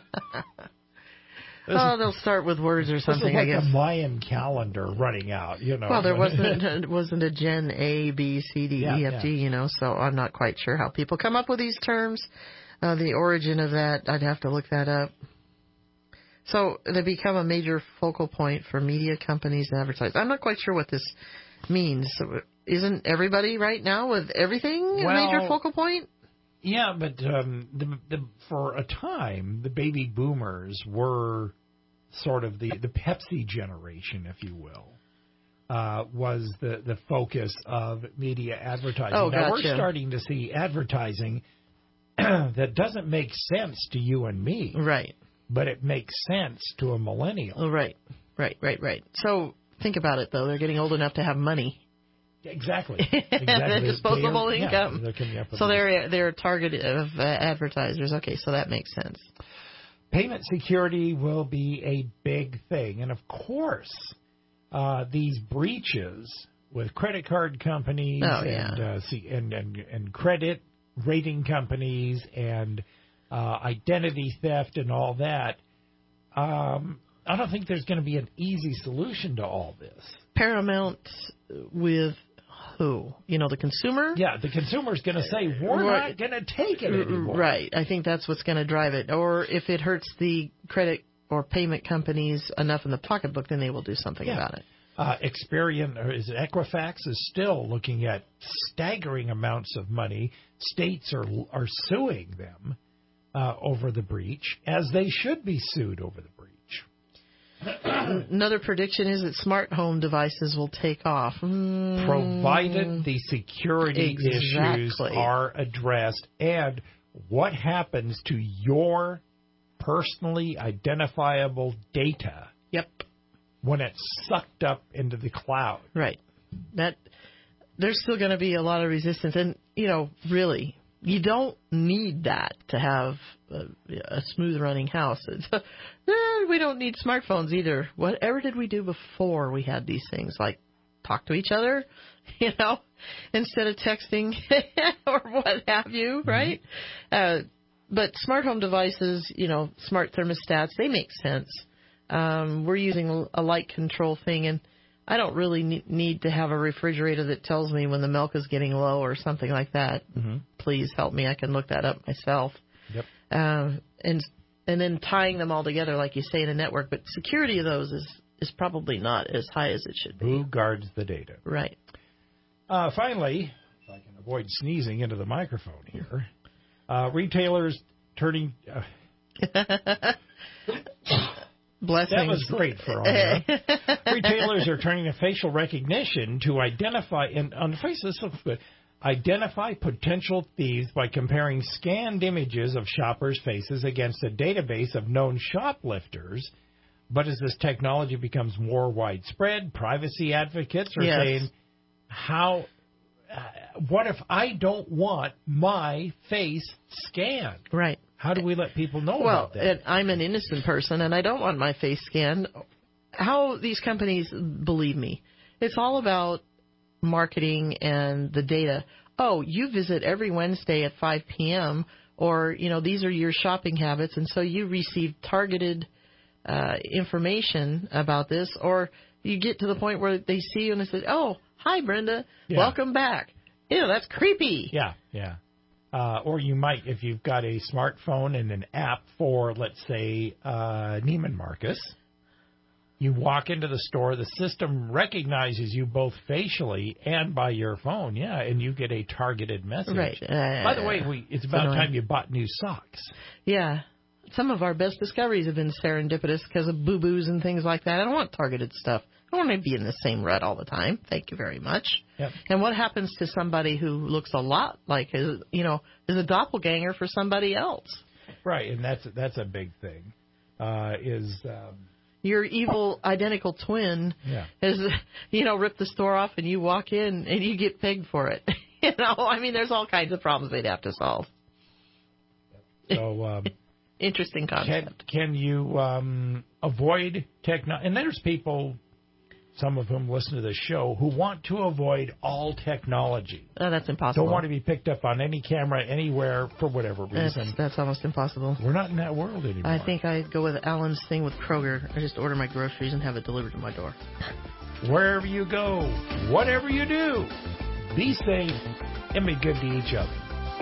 Oh, they'll start with words or something, this is like I guess. The Mayan calendar running out, you know. Well, there wasn't it wasn't a Gen A, B, C, D, yeah, E, F, G, yeah. you know, so I'm not quite sure how people come up with these terms. Uh, the origin of that, I'd have to look that up. So they become a major focal point for media companies and advertisers. I'm not quite sure what this means. So isn't everybody right now with everything well, a major focal point? Yeah, but um, the, the, for a time, the baby boomers were sort of the, the Pepsi generation, if you will, uh, was the, the focus of media advertising. Oh, now, gotcha. we're starting to see advertising that doesn't make sense to you and me. Right. But it makes sense to a millennial. Oh, right. right, right, right. So think about it, though. They're getting old enough to have money. Exactly. Exactly. And disposable they are, income. Yeah, they're so they're they're a target of uh, advertisers. Okay, so that makes sense. Payment security will be a big thing, and of course, uh, these breaches with credit card companies oh, and, yeah. uh, see, and and and credit rating companies and uh, identity theft and all that. Um, I don't think there's going to be an easy solution to all this. Paramount with who? You know, the consumer? Yeah, the consumer's going to say, we're right. not going to take it anymore. Right. I think that's what's going to drive it. Or if it hurts the credit or payment companies enough in the pocketbook, then they will do something yeah. about it. Uh, Experian, or is it Equifax, is still looking at staggering amounts of money. States are are suing them uh, over the breach, as they should be sued over the breach. Another prediction is that smart home devices will take off. Mm. Provided the security exactly. issues are addressed, and what happens to your personally identifiable data Yep. when it's sucked up into the cloud. Right. That there's still going to be a lot of resistance. And, you know, really, you don't need that to have a, a smooth running house. It's, eh, we don't need smartphones either. Whatever did we do before we had these things? Like talk to each other, you know, instead of texting or what have you, right? Mm-hmm. Uh, but smart home devices, you know, smart thermostats, they make sense. Um, we're using a light control thing, and I don't really need to have a refrigerator that tells me when the milk is getting low or something like that. Mm-hmm. Please help me. I can look that up myself. Yep. Uh, and and then tying them all together, like you say, in a network. But security of those is, is probably not as high as it should be. Who guards the data? Right. Uh, finally, if I can avoid sneezing into the microphone here, uh, retailers turning... Uh, Blessings. That was great for all that. Retailers are turning to facial recognition to identify, and on the face of this looks good, identify potential thieves by comparing scanned images of shoppers' faces against a database of known shoplifters. But as this technology becomes more widespread, privacy advocates are yes. saying, how, uh, what if I don't want my face scanned? Right. How do we let people know well, about that? Well, I'm an innocent person, and I don't want my face scanned. How these companies, believe me, it's all about marketing and the data. Oh, you visit every Wednesday at five p.m., or, you know, these are your shopping habits, and so you receive targeted uh, information about this, or you get to the point where they see you and they say, oh, hi, Brenda, yeah. welcome back. Ew, that's creepy. Yeah, yeah. Uh, or you might, if you've got a smartphone and an app for, let's say, uh, Neiman Marcus, you walk into the store, the system recognizes you both facially and by your phone, yeah, and you get a targeted message. Right. Uh, by the way, we, it's about time you bought new socks. Yeah. Some of our best discoveries have been serendipitous because of boo-boos and things like that. I don't want targeted stuff. I don't want to be in the same rut all the time. Thank you very much. Yep. And what happens to somebody who looks a lot like, his, you know, is a doppelganger for somebody else? Right, and that's that's a big thing. Uh, is um, your evil identical twin yeah. has, you know, ripped the store off, and you walk in and you get pegged for it. You know, I mean, there's all kinds of problems they'd have to solve. So. Um, Interesting concept. Can, can you um, avoid technology? And there's people, some of whom listen to the show, who want to avoid all technology. Oh, that's impossible. Don't want to be picked up on any camera anywhere for whatever reason. That's, that's almost impossible. We're not in that world anymore. I think I'd go with Alan's thing with Kroger. I just order my groceries and have it delivered to my door. Wherever you go, whatever you do, be safe and be good to each other.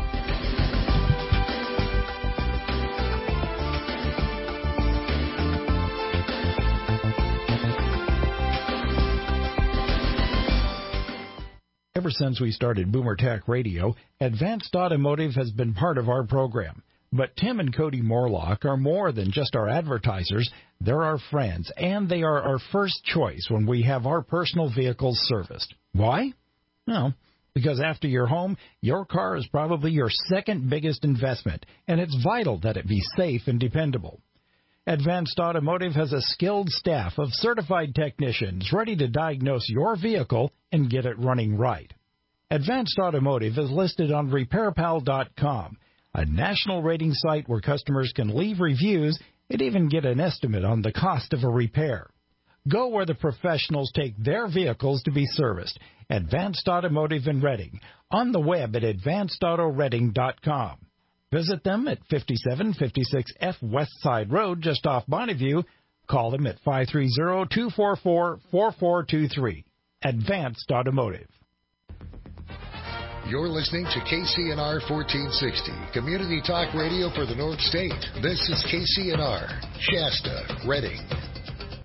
Ever since we started Boomer Tech Radio, Advanced Automotive has been part of our program. But Tim and Cody Morlock are more than just our advertisers. They're our friends, and they are our first choice when we have our personal vehicles serviced. Why? Well, because after your home, your car is probably your second biggest investment, and it's vital that it be safe and dependable. Advanced Automotive has a skilled staff of certified technicians ready to diagnose your vehicle and get it running right. Advanced Automotive is listed on repair pal dot com, a national rating site where customers can leave reviews and even get an estimate on the cost of a repair. Go where the professionals take their vehicles to be serviced. Advanced Automotive in Reading, on the web at advanced auto reading dot com. Visit them at fifty-seven fifty-six F West Side Road, just off Bonneview. Call them at five three zero, two four four, four four two three. Advanced Automotive. You're listening to K C N R fourteen sixty, Community Talk Radio for the North State. This is K C N R, Shasta, Reading.